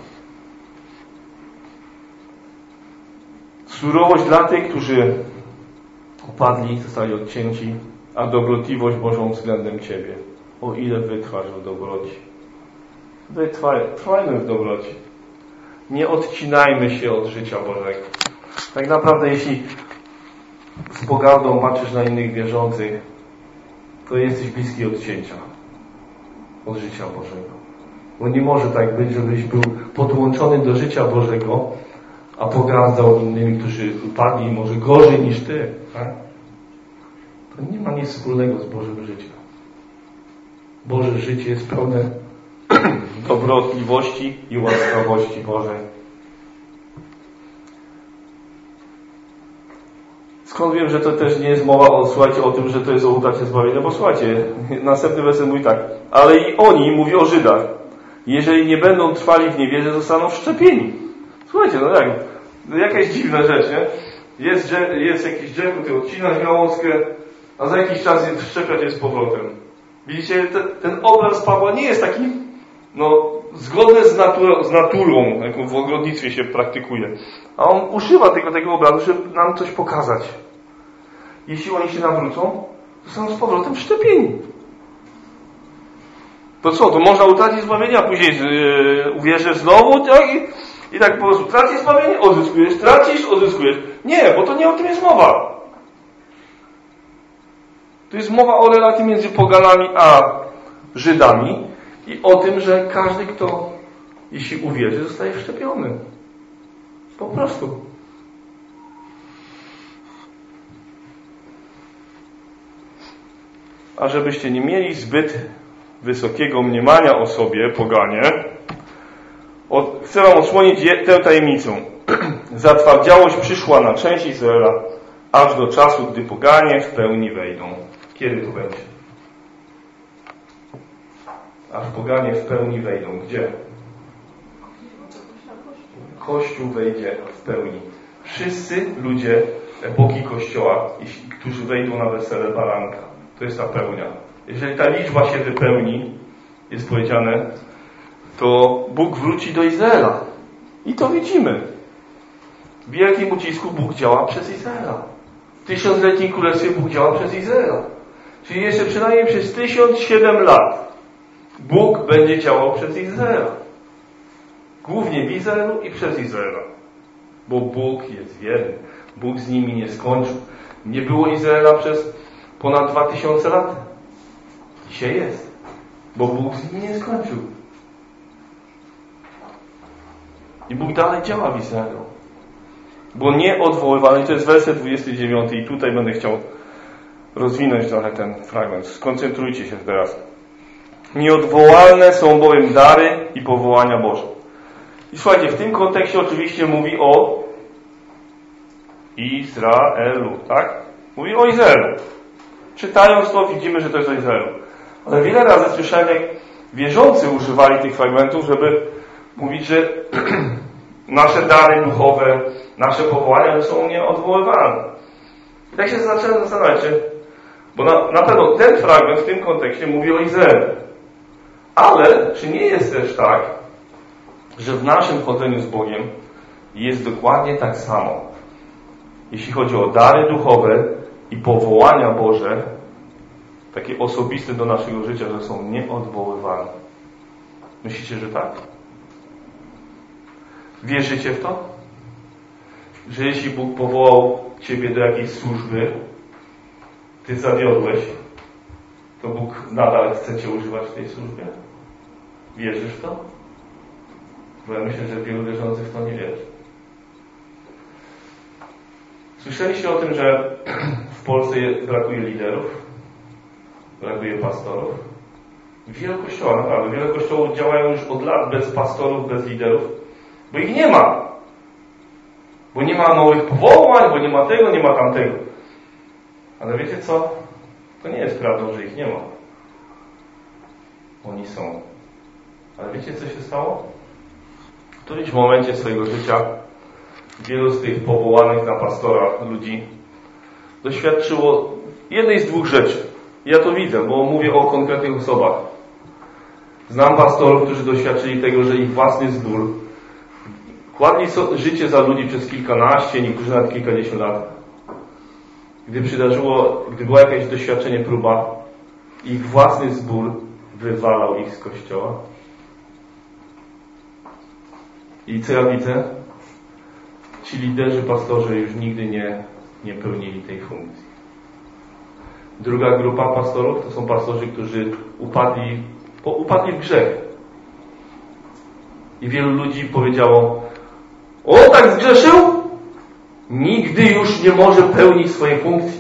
Surowość dla tych, którzy upadli, zostali odcięci, a dobrotliwość Bożą względem Ciebie. O ile wytrwasz w dobroci. Trwajmy w dobroci. Nie odcinajmy się od życia Bożego. Tak naprawdę, jeśli z pogardą patrzysz na innych wierzących, to jesteś bliski odcięcia od życia Bożego. Bo nie może tak być, żebyś był podłączony do życia Bożego, a pogardzał innymi, którzy upadli może gorzej niż Ty. Tak? To nie ma nic wspólnego z Bożym życiem. Boże życie jest pełne dobrotliwości i łaskawości Bożej. Skąd wiem, że to też nie jest mowa o tym, że to jest o utracie zbawienia? Bo słuchajcie, następny werset mówi tak. Ale i oni, mówi o Żydach, jeżeli nie będą trwali w niewierze, zostaną wszczepieni. Słuchajcie, no jak? Jakaś dziwna rzecz, nie? Jest jakiś grzech, ty odcinasz gałązkę, a za jakiś czas wszczepiać je z powrotem. Widzicie, ten obraz Pawła nie jest taki zgodny z naturą, jaką w ogrodnictwie się praktykuje. A on używa tego obrazu, żeby nam coś pokazać. Jeśli oni się nawrócą, to są z powrotem wszczepieni. To co? To można utracić zbawienie, a później uwierzysz znowu, tak? I tak po prostu tracisz zbawienie, odzyskujesz, tracisz, odzyskujesz. Nie, bo to nie o tym jest mowa. To jest mowa o relacji między poganami a Żydami i o tym, że każdy, kto jeśli uwierzy, zostaje wszczepiony. Po prostu. A żebyście nie mieli zbyt wysokiego mniemania o sobie, poganie, chcę wam odsłonić tę tajemnicę. Zatwardziałość przyszła na część Izraela, aż do czasu, gdy poganie w pełni wejdą. Kiedy to będzie? Aż poganie w pełni wejdą. Gdzie? Kościół wejdzie w pełni. Wszyscy ludzie epoki Kościoła, którzy wejdą na wesele baranka. To jest ta pełnia. Jeżeli ta liczba się wypełni, jest powiedziane, to Bóg wróci do Izraela. I to widzimy. W wielkim ucisku Bóg działa przez Izraela. W 1000-letnim królestwie Bóg działa przez Izraela. Czyli jeszcze przynajmniej przez 1007 lat Bóg będzie działał przez Izraela. Głównie w Izraelu i przez Izraela. Bo Bóg jest wierny. Bóg z nimi nie skończył. Nie było Izraela przez ponad 2000 lat. Dzisiaj jest. Bo Bóg z nimi nie skończył. I Bóg dalej działa w Izraelu. Bo nieodwoływalny, to jest werset 29 i tutaj będę chciał rozwinąć trochę ten fragment. Skoncentrujcie się teraz. Nieodwołalne są bowiem dary i powołania Boże. I słuchajcie, w tym kontekście oczywiście mówi o Izraelu, tak? Mówi o Izraelu. Czytając to widzimy, że to jest o Izraelu. Ale wiele razy słyszałem, jak wierzący używali tych fragmentów, żeby mówić, że nasze dary duchowe, nasze powołania są nieodwoływalne. I tak się zacząłem zastanawiać, bo na pewno ten fragment w tym kontekście mówi o Izraelu. Ale czy nie jest też tak, że w naszym chodzeniu z Bogiem jest dokładnie tak samo? Jeśli chodzi o dary duchowe i powołania Boże, takie osobiste do naszego życia, że są nieodwoływalne. Myślicie, że tak? Wierzycie w to? Że jeśli Bóg powołał Ciebie do jakiejś służby, Ty zawiodłeś, to Bóg nadal chce Cię używać w tej służbie? Wierzysz w to? Bo ja myślę, że wielu wierzących w to nie wierzy. Słyszeliście o tym, że w Polsce brakuje liderów? Brakuje pastorów? Wiele kościołów, naprawdę, wiele kościołów działają już od lat bez pastorów, bez liderów, bo ich nie ma. Bo nie ma nowych powołań, bo nie ma tego, nie ma tamtego. Ale wiecie co? To nie jest prawdą, że ich nie ma. Oni są. Ale wiecie, co się stało? W którymś momencie swojego życia wielu z tych powołanych na pastora ludzi doświadczyło jednej z dwóch rzeczy. Ja to widzę, bo mówię o konkretnych osobach. Znam pastorów, którzy doświadczyli tego, że ich własny zbór kładli życie za ludzi przez kilkanaście, niektórzy nawet kilkadziesiąt lat. Gdy była jakieś doświadczenie, próba, ich własny zbór wywalał ich z kościoła. I co ja widzę? Ci liderzy, pastorzy już nigdy nie pełnili tej funkcji. Druga grupa pastorów to są pastorzy, którzy upadli w grzech. I wielu ludzi powiedziało: o, tak zgrzeszył? Nigdy już nie może pełnić swojej funkcji.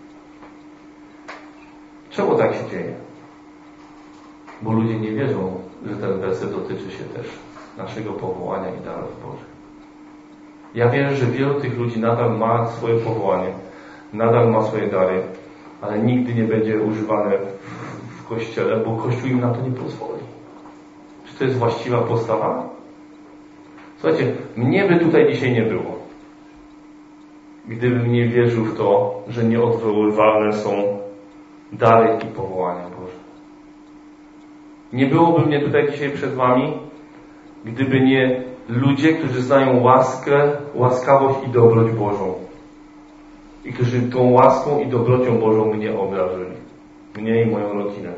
Czemu tak się dzieje? Bo ludzie nie wierzą, że ten werset dotyczy się też naszego powołania i darów Bożych. Ja wierzę, że wielu tych ludzi nadal ma swoje powołanie, nadal ma swoje dary, ale nigdy nie będzie używane w Kościele, bo Kościół im na to nie pozwoli. Czy to jest właściwa postawa? Słuchajcie, mnie by tutaj dzisiaj nie było, gdybym nie wierzył w to, że nieodwoływalne są dary i powołania Boże. Nie byłoby mnie tutaj dzisiaj przed wami, gdyby nie ludzie, którzy znają łaskę, łaskawość i dobroć Bożą. I którzy tą łaską i dobrocią Bożą mnie obdarzyli. Mnie i moją rodzinę.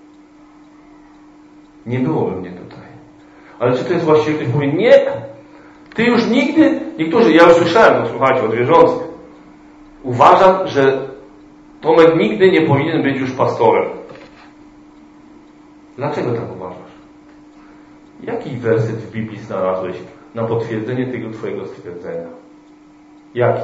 Nie byłoby mnie tutaj. Ale czy to jest właściwie, ktoś powie: nie, ty już nigdy, niektórzy, ja już słyszałem, to słuchajcie, od wierzących. Uważam, że Tomek nigdy nie powinien być już pastorem. Dlaczego tak uważasz? Jaki werset w Biblii znalazłeś na potwierdzenie tego twojego stwierdzenia? Jaki?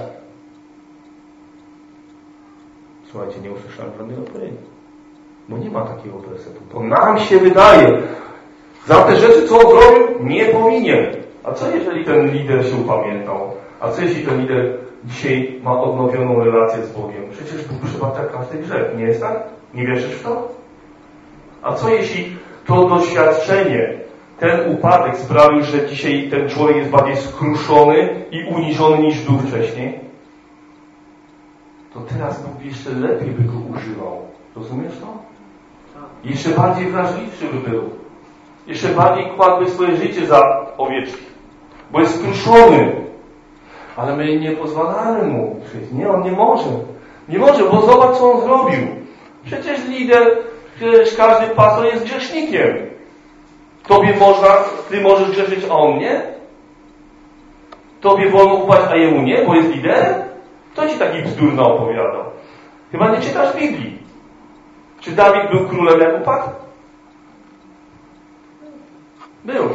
Słuchajcie, nie usłyszałem żadnej odpowiedzi. Bo nie ma takiego wersetu. To nam się wydaje. Za te rzeczy, co on zrobił, nie powinien. A co jeżeli ten lider się upamiętał? A co jeśli ten lider dzisiaj ma odnowioną relację z Bogiem? Przecież Bóg przebacza każdy grzech. Nie jest tak? Nie wierzysz w to? A co jeśli to doświadczenie, ten upadek sprawił, że dzisiaj ten człowiek jest bardziej skruszony i uniżony niż był wcześniej? To teraz Bóg jeszcze lepiej by go używał. Rozumiesz to? Jeszcze bardziej wrażliwszy by był. Jeszcze bardziej kładłby swoje życie za owieczki. Bo jest skruszony. Ale my nie pozwalamy mu przyjść. Nie, on nie może. Nie może, bo zobacz, co on zrobił. Przecież lider, przecież każdy pastor jest grzesznikiem. Tobie można, ty możesz grzeszyć, a on nie? Tobie wolno upaść, a jemu nie, bo jest liderem? Kto ci taki bzdur naopowiadał? Chyba nie czytasz Biblii. Czy Dawid był królem, jak upadł? Był.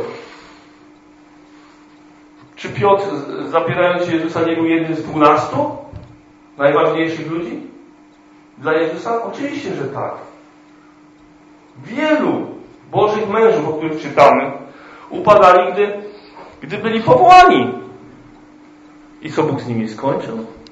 Czy Piotr, zapierając się Jezusa, nie był jednym z 12 najważniejszych ludzi dla Jezusa? Oczywiście, że tak. Wielu Bożych mężów, o których czytamy, upadali, gdy byli powołani. I co Bóg z nimi skończył?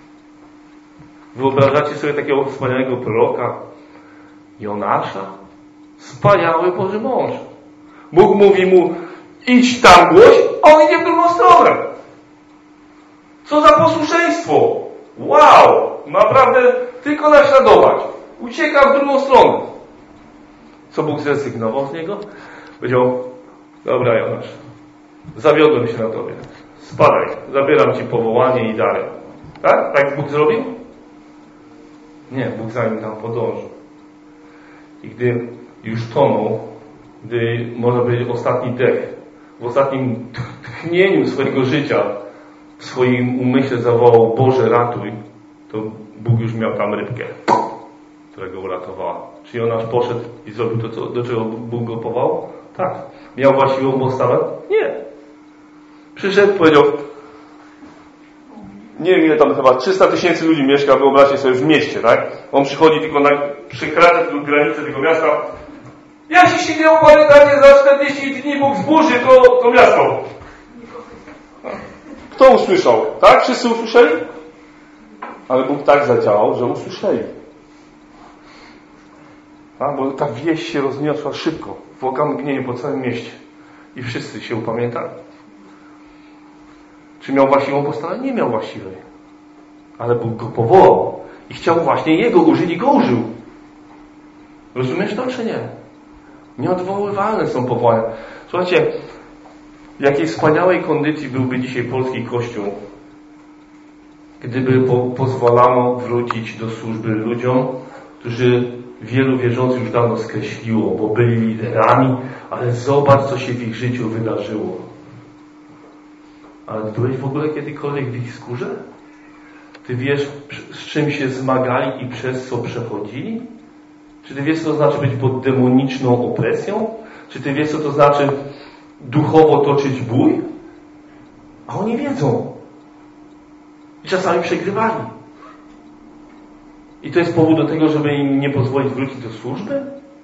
Wyobrażacie sobie takiego wspaniałego proroka Jonasza? Wspaniały Boży mąż. Bóg mówi mu, idź tam głoś, a on idzie w drugą stronę. Co za posłuszeństwo! Wow! Naprawdę tylko naśladować. Ucieka w drugą stronę. Co Bóg zrezygnował z niego? Powiedział, dobra Jonasz, zawiodłem się na tobie. Spadaj, zabieram ci powołanie i dary. Tak? Tak Bóg zrobił? Nie, Bóg za nim tam podążył. I gdy już tonął, gdy, można powiedzieć, ostatni dech, w ostatnim tchnieniu swojego życia, w swoim umyśle zawołał, Boże ratuj, to Bóg już miał tam rybkę, która go uratowała. Czy Jonasz poszedł i zrobił to, do czego Bóg go powołał? Tak. Miał właściwą postawę? Nie. Przyszedł, powiedział, nie wiem ile tam chyba 300 000 ludzi mieszka, wyobraźcie sobie, w mieście, tak? On przychodzi tylko przekracza granicę tego miasta. Jak się nie opłacanie za 40 dni Bóg zburzy to miasto? Kto usłyszał? Tak? Wszyscy usłyszeli? Ale Bóg tak zadziałał, że usłyszeli. Bo ta wieść się rozniosła szybko, w oka mgnieniu po całym mieście. I wszyscy się upamiętali. Czy miał właściwą postawę? Nie miał właściwej. Ale Bóg go powołał. I chciał właśnie jego użyć i go użył. Rozumiesz to, czy nie? Nieodwoływalne są powołania. Słuchajcie, w jakiej wspaniałej kondycji byłby dzisiaj polski Kościół, gdyby pozwalano wrócić do służby ludziom, którzy wielu wierzących już dawno skreśliło, bo byli liderami, ale zobacz, co się w ich życiu wydarzyło. Ale byłeś w ogóle kiedykolwiek w ich skórze? Ty wiesz, z czym się zmagali i przez co przechodzili? Czy ty wiesz, co to znaczy być pod demoniczną opresją? Czy ty wiesz, co to znaczy duchowo toczyć bój? A oni wiedzą. I czasami przegrywali. I to jest powód do tego, żeby im nie pozwolić wrócić do służby?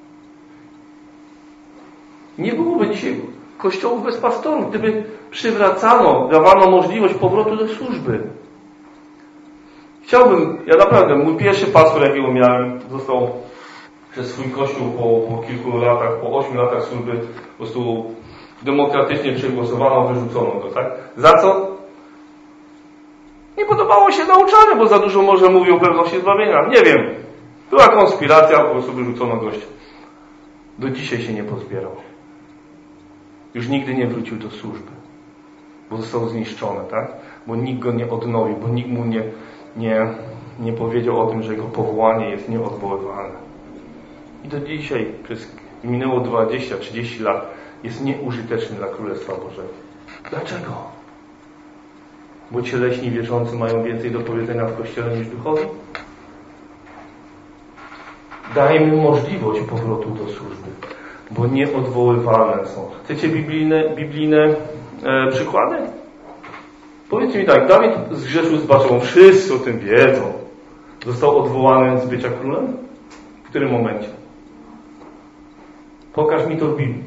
Nie byłoby dzisiaj kościołów bez pastorów, gdyby przywracano, dawano możliwość powrotu do służby. Ja naprawdę, mój pierwszy pastor, jakiego miałem, został przez swój kościół po kilku latach, po 8 latach służby, po prostu demokratycznie przegłosowano, wyrzucono go, tak? Za co? Nie podobało się nauczanie, bo za dużo może mówił o pewności zbawienia. Nie wiem. Była konspiracja, po prostu wyrzucono gościa. Do dzisiaj się nie pozbierał. Już nigdy nie wrócił do służby. Bo został zniszczony, tak? Bo nikt go nie odnowił, bo nikt mu nie powiedział o tym, że jego powołanie jest nieodwoływalne. I do dzisiaj, minęło 20-30 lat, jest nieużyteczny dla Królestwa Bożego. Dlaczego? Bo cieleśni wierzący mają więcej do powiedzenia w Kościele niż duchowi? Dajmy możliwość powrotu do służby, bo nieodwoływalne są. Chcecie biblijne przykłady? Powiedzcie mi tak, Dawid zgrzeszył z Batszebą, wszyscy o tym wiedzą. Został odwołany z bycia królem? W którym momencie? Pokaż mi to w Biblii.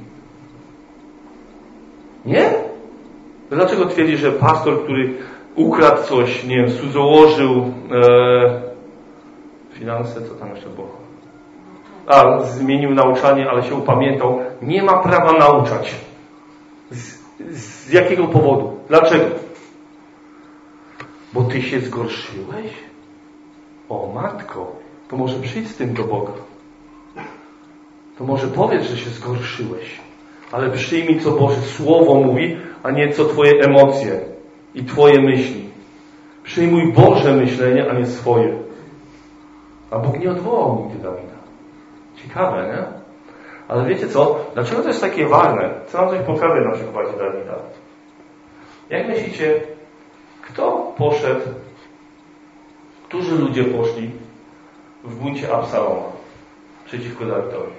Nie? Dlaczego twierdzi, że pastor, który ukradł coś, nie wiem, cudzołożył finanse, co tam jeszcze było? Zmienił nauczanie, ale się upamiętał, nie ma prawa nauczać. Z jakiego powodu? Dlaczego? Bo ty się zgorszyłeś? O matko, to może przyjdź z tym do Boga. To może powiedz, że się zgorszyłeś. Ale przyjmij, co Boże Słowo mówi, a nie co twoje emocje i twoje myśli. Przyjmuj Boże myślenie, a nie swoje. A Bóg nie odwołał nigdy Dawida. Ciekawe, nie? Ale wiecie co? Dlaczego to jest takie ważne? Chcę wam coś pokazać na przykładzie Dawida. Jak myślicie, kto poszedł, którzy ludzie poszli w buncie Absaloma przeciwko Dawidowi?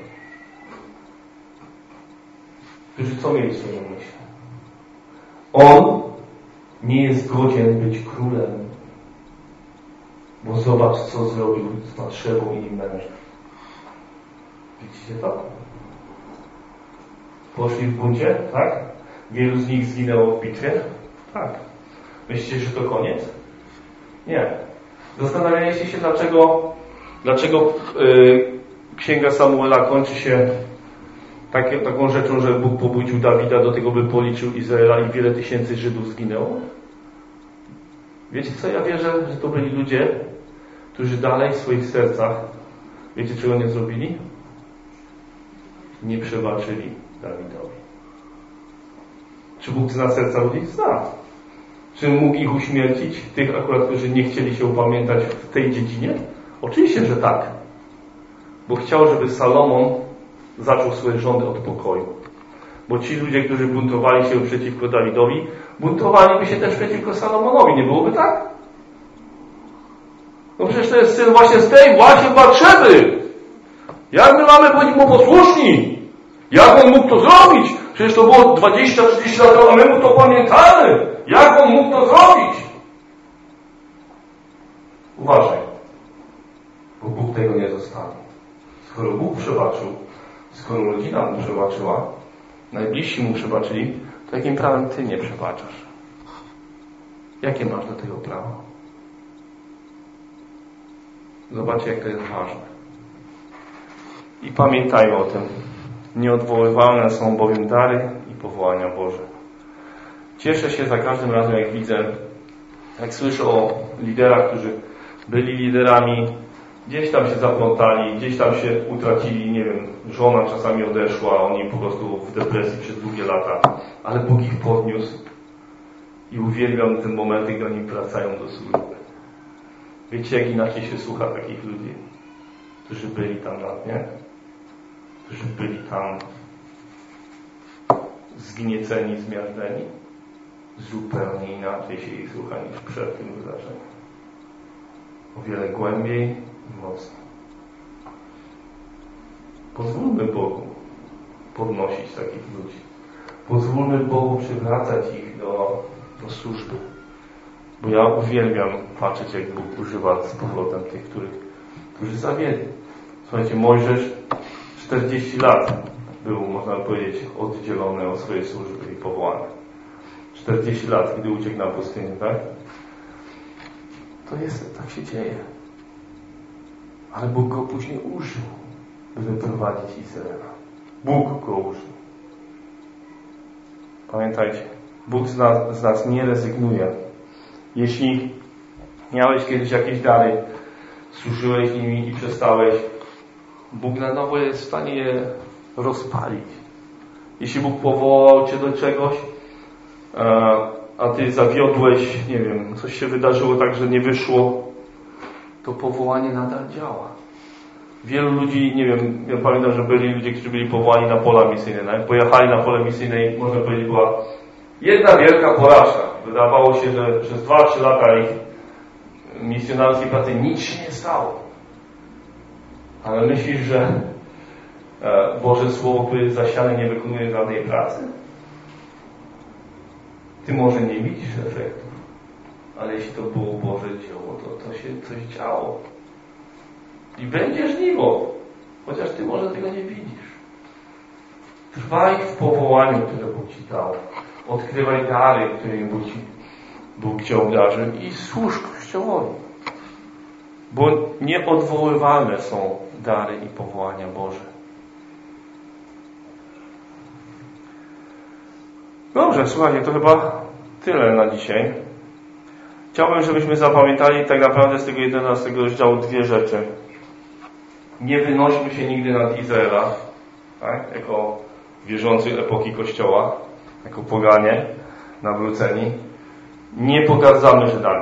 Którzy co mieli w swoim myśle? On nie jest godzien być królem, bo zobacz, co zrobił z Batszebą i mężem. Widzicie to? Poszli w buncie, tak? Wielu z nich zginęło w bitwie? Tak. Myślicie, że to koniec? Nie. Zastanawialiście się, dlaczego Księga Samuela kończy się taką rzeczą, że Bóg pobudził Dawida do tego, by policzył Izraela i wiele tysięcy Żydów zginęło? Wiecie co? Ja wierzę, że to byli ludzie, którzy dalej w swoich sercach, wiecie czego nie zrobili? Nie przebaczyli Dawidowi. Czy Bóg zna serca ludzi? Zna. Czy mógł ich uśmiercić? Tych akurat, którzy nie chcieli się upamiętać w tej dziedzinie? Oczywiście, że tak. Bo chciał, żeby Salomon zaczął swoje rządy od pokoju. Bo ci ludzie, którzy buntowali się przeciwko Dawidowi, buntowaliby się też przeciwko Salomonowi. Nie byłoby tak? No przecież to jest syn właśnie z tej właśnie Batszeby. Jak my mamy być mu posłuszni? Jak on mógł to zrobić? Przecież to było 20-30 lat temu, a my mu to pamiętamy. Jak on mógł to zrobić? Uważaj. Bo Bóg tego nie zostawi. Skoro Bóg przebaczył, skoro rodzina mu przebaczyła, najbliżsi mu przebaczyli, to jakim prawem ty nie przebaczasz? Jakie masz do tego prawa? Zobaczcie, jak to jest ważne. I pamiętajmy o tym. Nieodwoływalne są bowiem dary i powołania Boże. Cieszę się za każdym razem, jak widzę, jak słyszę o liderach, którzy byli liderami, gdzieś tam się zaplątali, gdzieś tam się utracili, nie wiem, żona czasami odeszła, oni po prostu w depresji przez długie lata, ale Bóg ich podniósł i uwielbiam ten moment, gdy oni wracają do służby. Wiecie, jak inaczej się słucha takich ludzi, którzy byli tam na dnie? Którzy byli tam zgnieceni, zmiażdżeni? Zupełnie inaczej się ich słucha niż przed tym wydarzeniem. O wiele głębiej i mocniej. Pozwólmy Bogu podnosić takich ludzi. Pozwólmy Bogu przywracać ich do służby. Bo ja uwielbiam patrzeć, jak Bóg używa z powrotem tych, którzy zawiedli. Słuchajcie, Mojżesz 40 lat był, można powiedzieć, oddzielony od swojej służby i powołania. 40 lat, gdy uciekł na pustynię, tak? To jest, tak się dzieje. Ale Bóg go później użył, by wyprowadzić Izraela. Bóg go użył. Pamiętajcie, Bóg z nas nie rezygnuje. Jeśli miałeś kiedyś jakieś dary, służyłeś nimi i przestałeś, Bóg na nowo jest w stanie je rozpalić. Jeśli Bóg powołał cię do czegoś, a ty zawiodłeś, nie wiem, coś się wydarzyło tak, że nie wyszło, to powołanie nadal działa. Wielu ludzi, nie wiem, ja pamiętam, że byli ludzie, którzy byli powołani na pola misyjne. Jak pojechali na pole misyjne i można powiedzieć, była jedna wielka porażka. Wydawało się, że przez 2-3 lata ich misjonarskiej pracy nic się nie stało. Ale myślisz, że Boże Słowo, które jest zasiane, nie wykonuje żadnej pracy? Ty może nie widzisz efektów, ale jeśli to było Boże dzieło, to się coś działo. I będzie żniwo, chociaż ty może tego nie widzisz. Trwaj w powołaniu, które Bóg ci dał. Odkrywaj dary, którymi Bóg cię obdarzył i służ Kościołowi. Bo nieodwoływalne są dary i powołania Boże. Dobrze, słuchajcie, to chyba tyle na dzisiaj. Chciałbym, żebyśmy zapamiętali tak naprawdę z tego 11 rozdziału 2 rzeczy. Nie wynośmy się nigdy nad Izraela, tak? Jako wierzący epoki Kościoła, jako poganie nawróceni. Nie pogardzamy Żydami.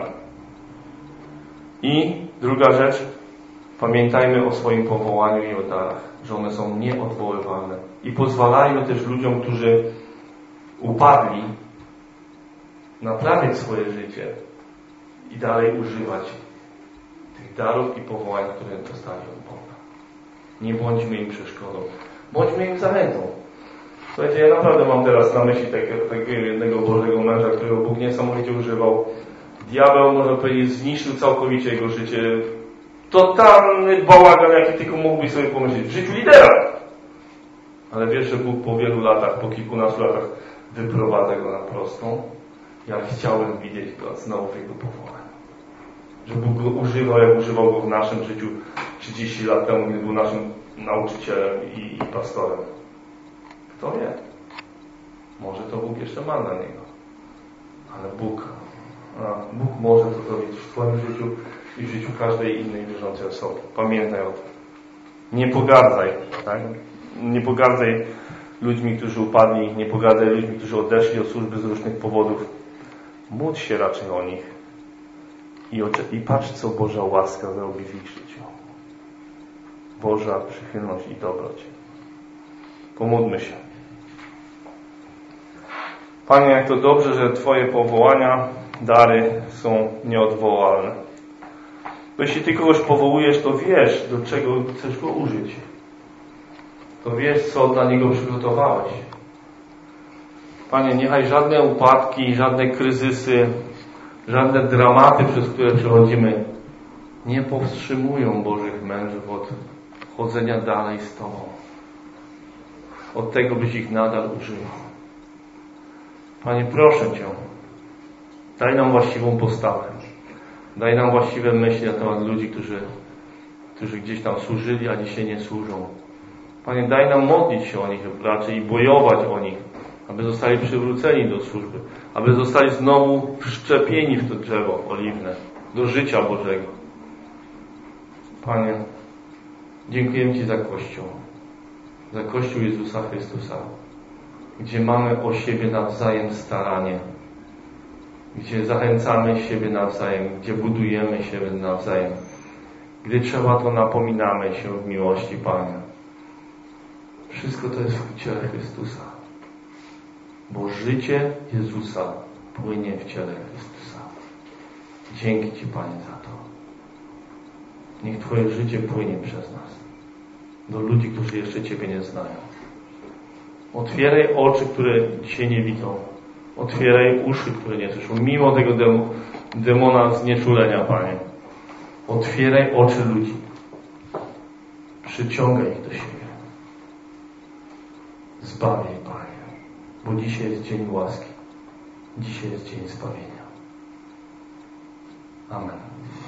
I druga rzecz, pamiętajmy o swoim powołaniu i o darach, że one są nieodwoływalne. I pozwalajmy też ludziom, którzy upadli, naprawić swoje życie i dalej używać tych darów i powołań, które dostali od Boga. Nie bądźmy im przeszkodą. Bądźmy im zachętą. Słuchajcie, ja naprawdę mam teraz na myśli takiego jednego Bożego męża, którego Bóg niesamowicie używał. Diabeł, można powiedzieć, zniszczył całkowicie jego życie. Totalny bałagan, jaki tylko mógłbyś sobie pomyśleć. W życiu lidera. Ale wiesz, że Bóg po wielu latach, po kilkunastu latach wyprowadza go na prostą. Ja chciałem widzieć go znowu w jego powołaniu. że Bóg go używał, jak używał go w naszym życiu 30 lat temu, kiedy był naszym nauczycielem i pastorem. Kto wie? Może to Bóg jeszcze ma dla niego. Ale Bóg może to zrobić w Twoim życiu i w życiu każdej innej wierzącej osoby. Pamiętaj o tym. Nie pogardzaj, tak? Nie pogardzaj ludźmi, którzy upadli, nie pogardzaj ludźmi, którzy odeszli od służby z różnych powodów. Módl się raczej o nich i patrz, co Boża łaska zrobi w ich życiu. Boża przychylność i dobroć. Pomódlmy się. Panie, jak to dobrze, że Twoje powołania, dary są nieodwołalne. Bo jeśli Ty kogoś powołujesz, to wiesz, do czego chcesz go użyć. To wiesz, co dla niego przygotowałeś. Panie, niechaj żadne upadki, żadne kryzysy, żadne dramaty, przez które przechodzimy, nie powstrzymują Bożych mężów od chodzenia dalej z Tobą. Od tego, byś ich nadal używał. Panie, proszę Cię, daj nam właściwą postawę. Daj nam właściwe myśli na temat ludzi, którzy gdzieś tam służyli, a dzisiaj nie służą. Panie, daj nam modlić się o nich raczej i bojować o nich, aby zostali przywróceni do służby, aby zostali znowu wszczepieni w to drzewo oliwne, do życia Bożego. Panie, dziękujemy Ci za Kościół, za Kościół Jezusa Chrystusa, gdzie mamy o siebie nawzajem staranie, gdzie zachęcamy siebie nawzajem, gdzie budujemy siebie nawzajem. Gdy trzeba, to napominamy się w miłości, Panie. Wszystko to jest w ciele Chrystusa. Bo życie Jezusa płynie w ciele Chrystusa. Dzięki Ci, Panie, za to. Niech Twoje życie płynie przez nas do ludzi, którzy jeszcze Ciebie nie znają. Otwieraj oczy, które dzisiaj nie widzą. Otwieraj uszy, które nie słyszą. Mimo tego demona znieczulenia, Panie. Otwieraj oczy ludzi. Przyciągaj ich do siebie. Zbawiaj, Panie. Bo dzisiaj jest dzień łaski. Dzisiaj jest dzień zbawienia. Amen.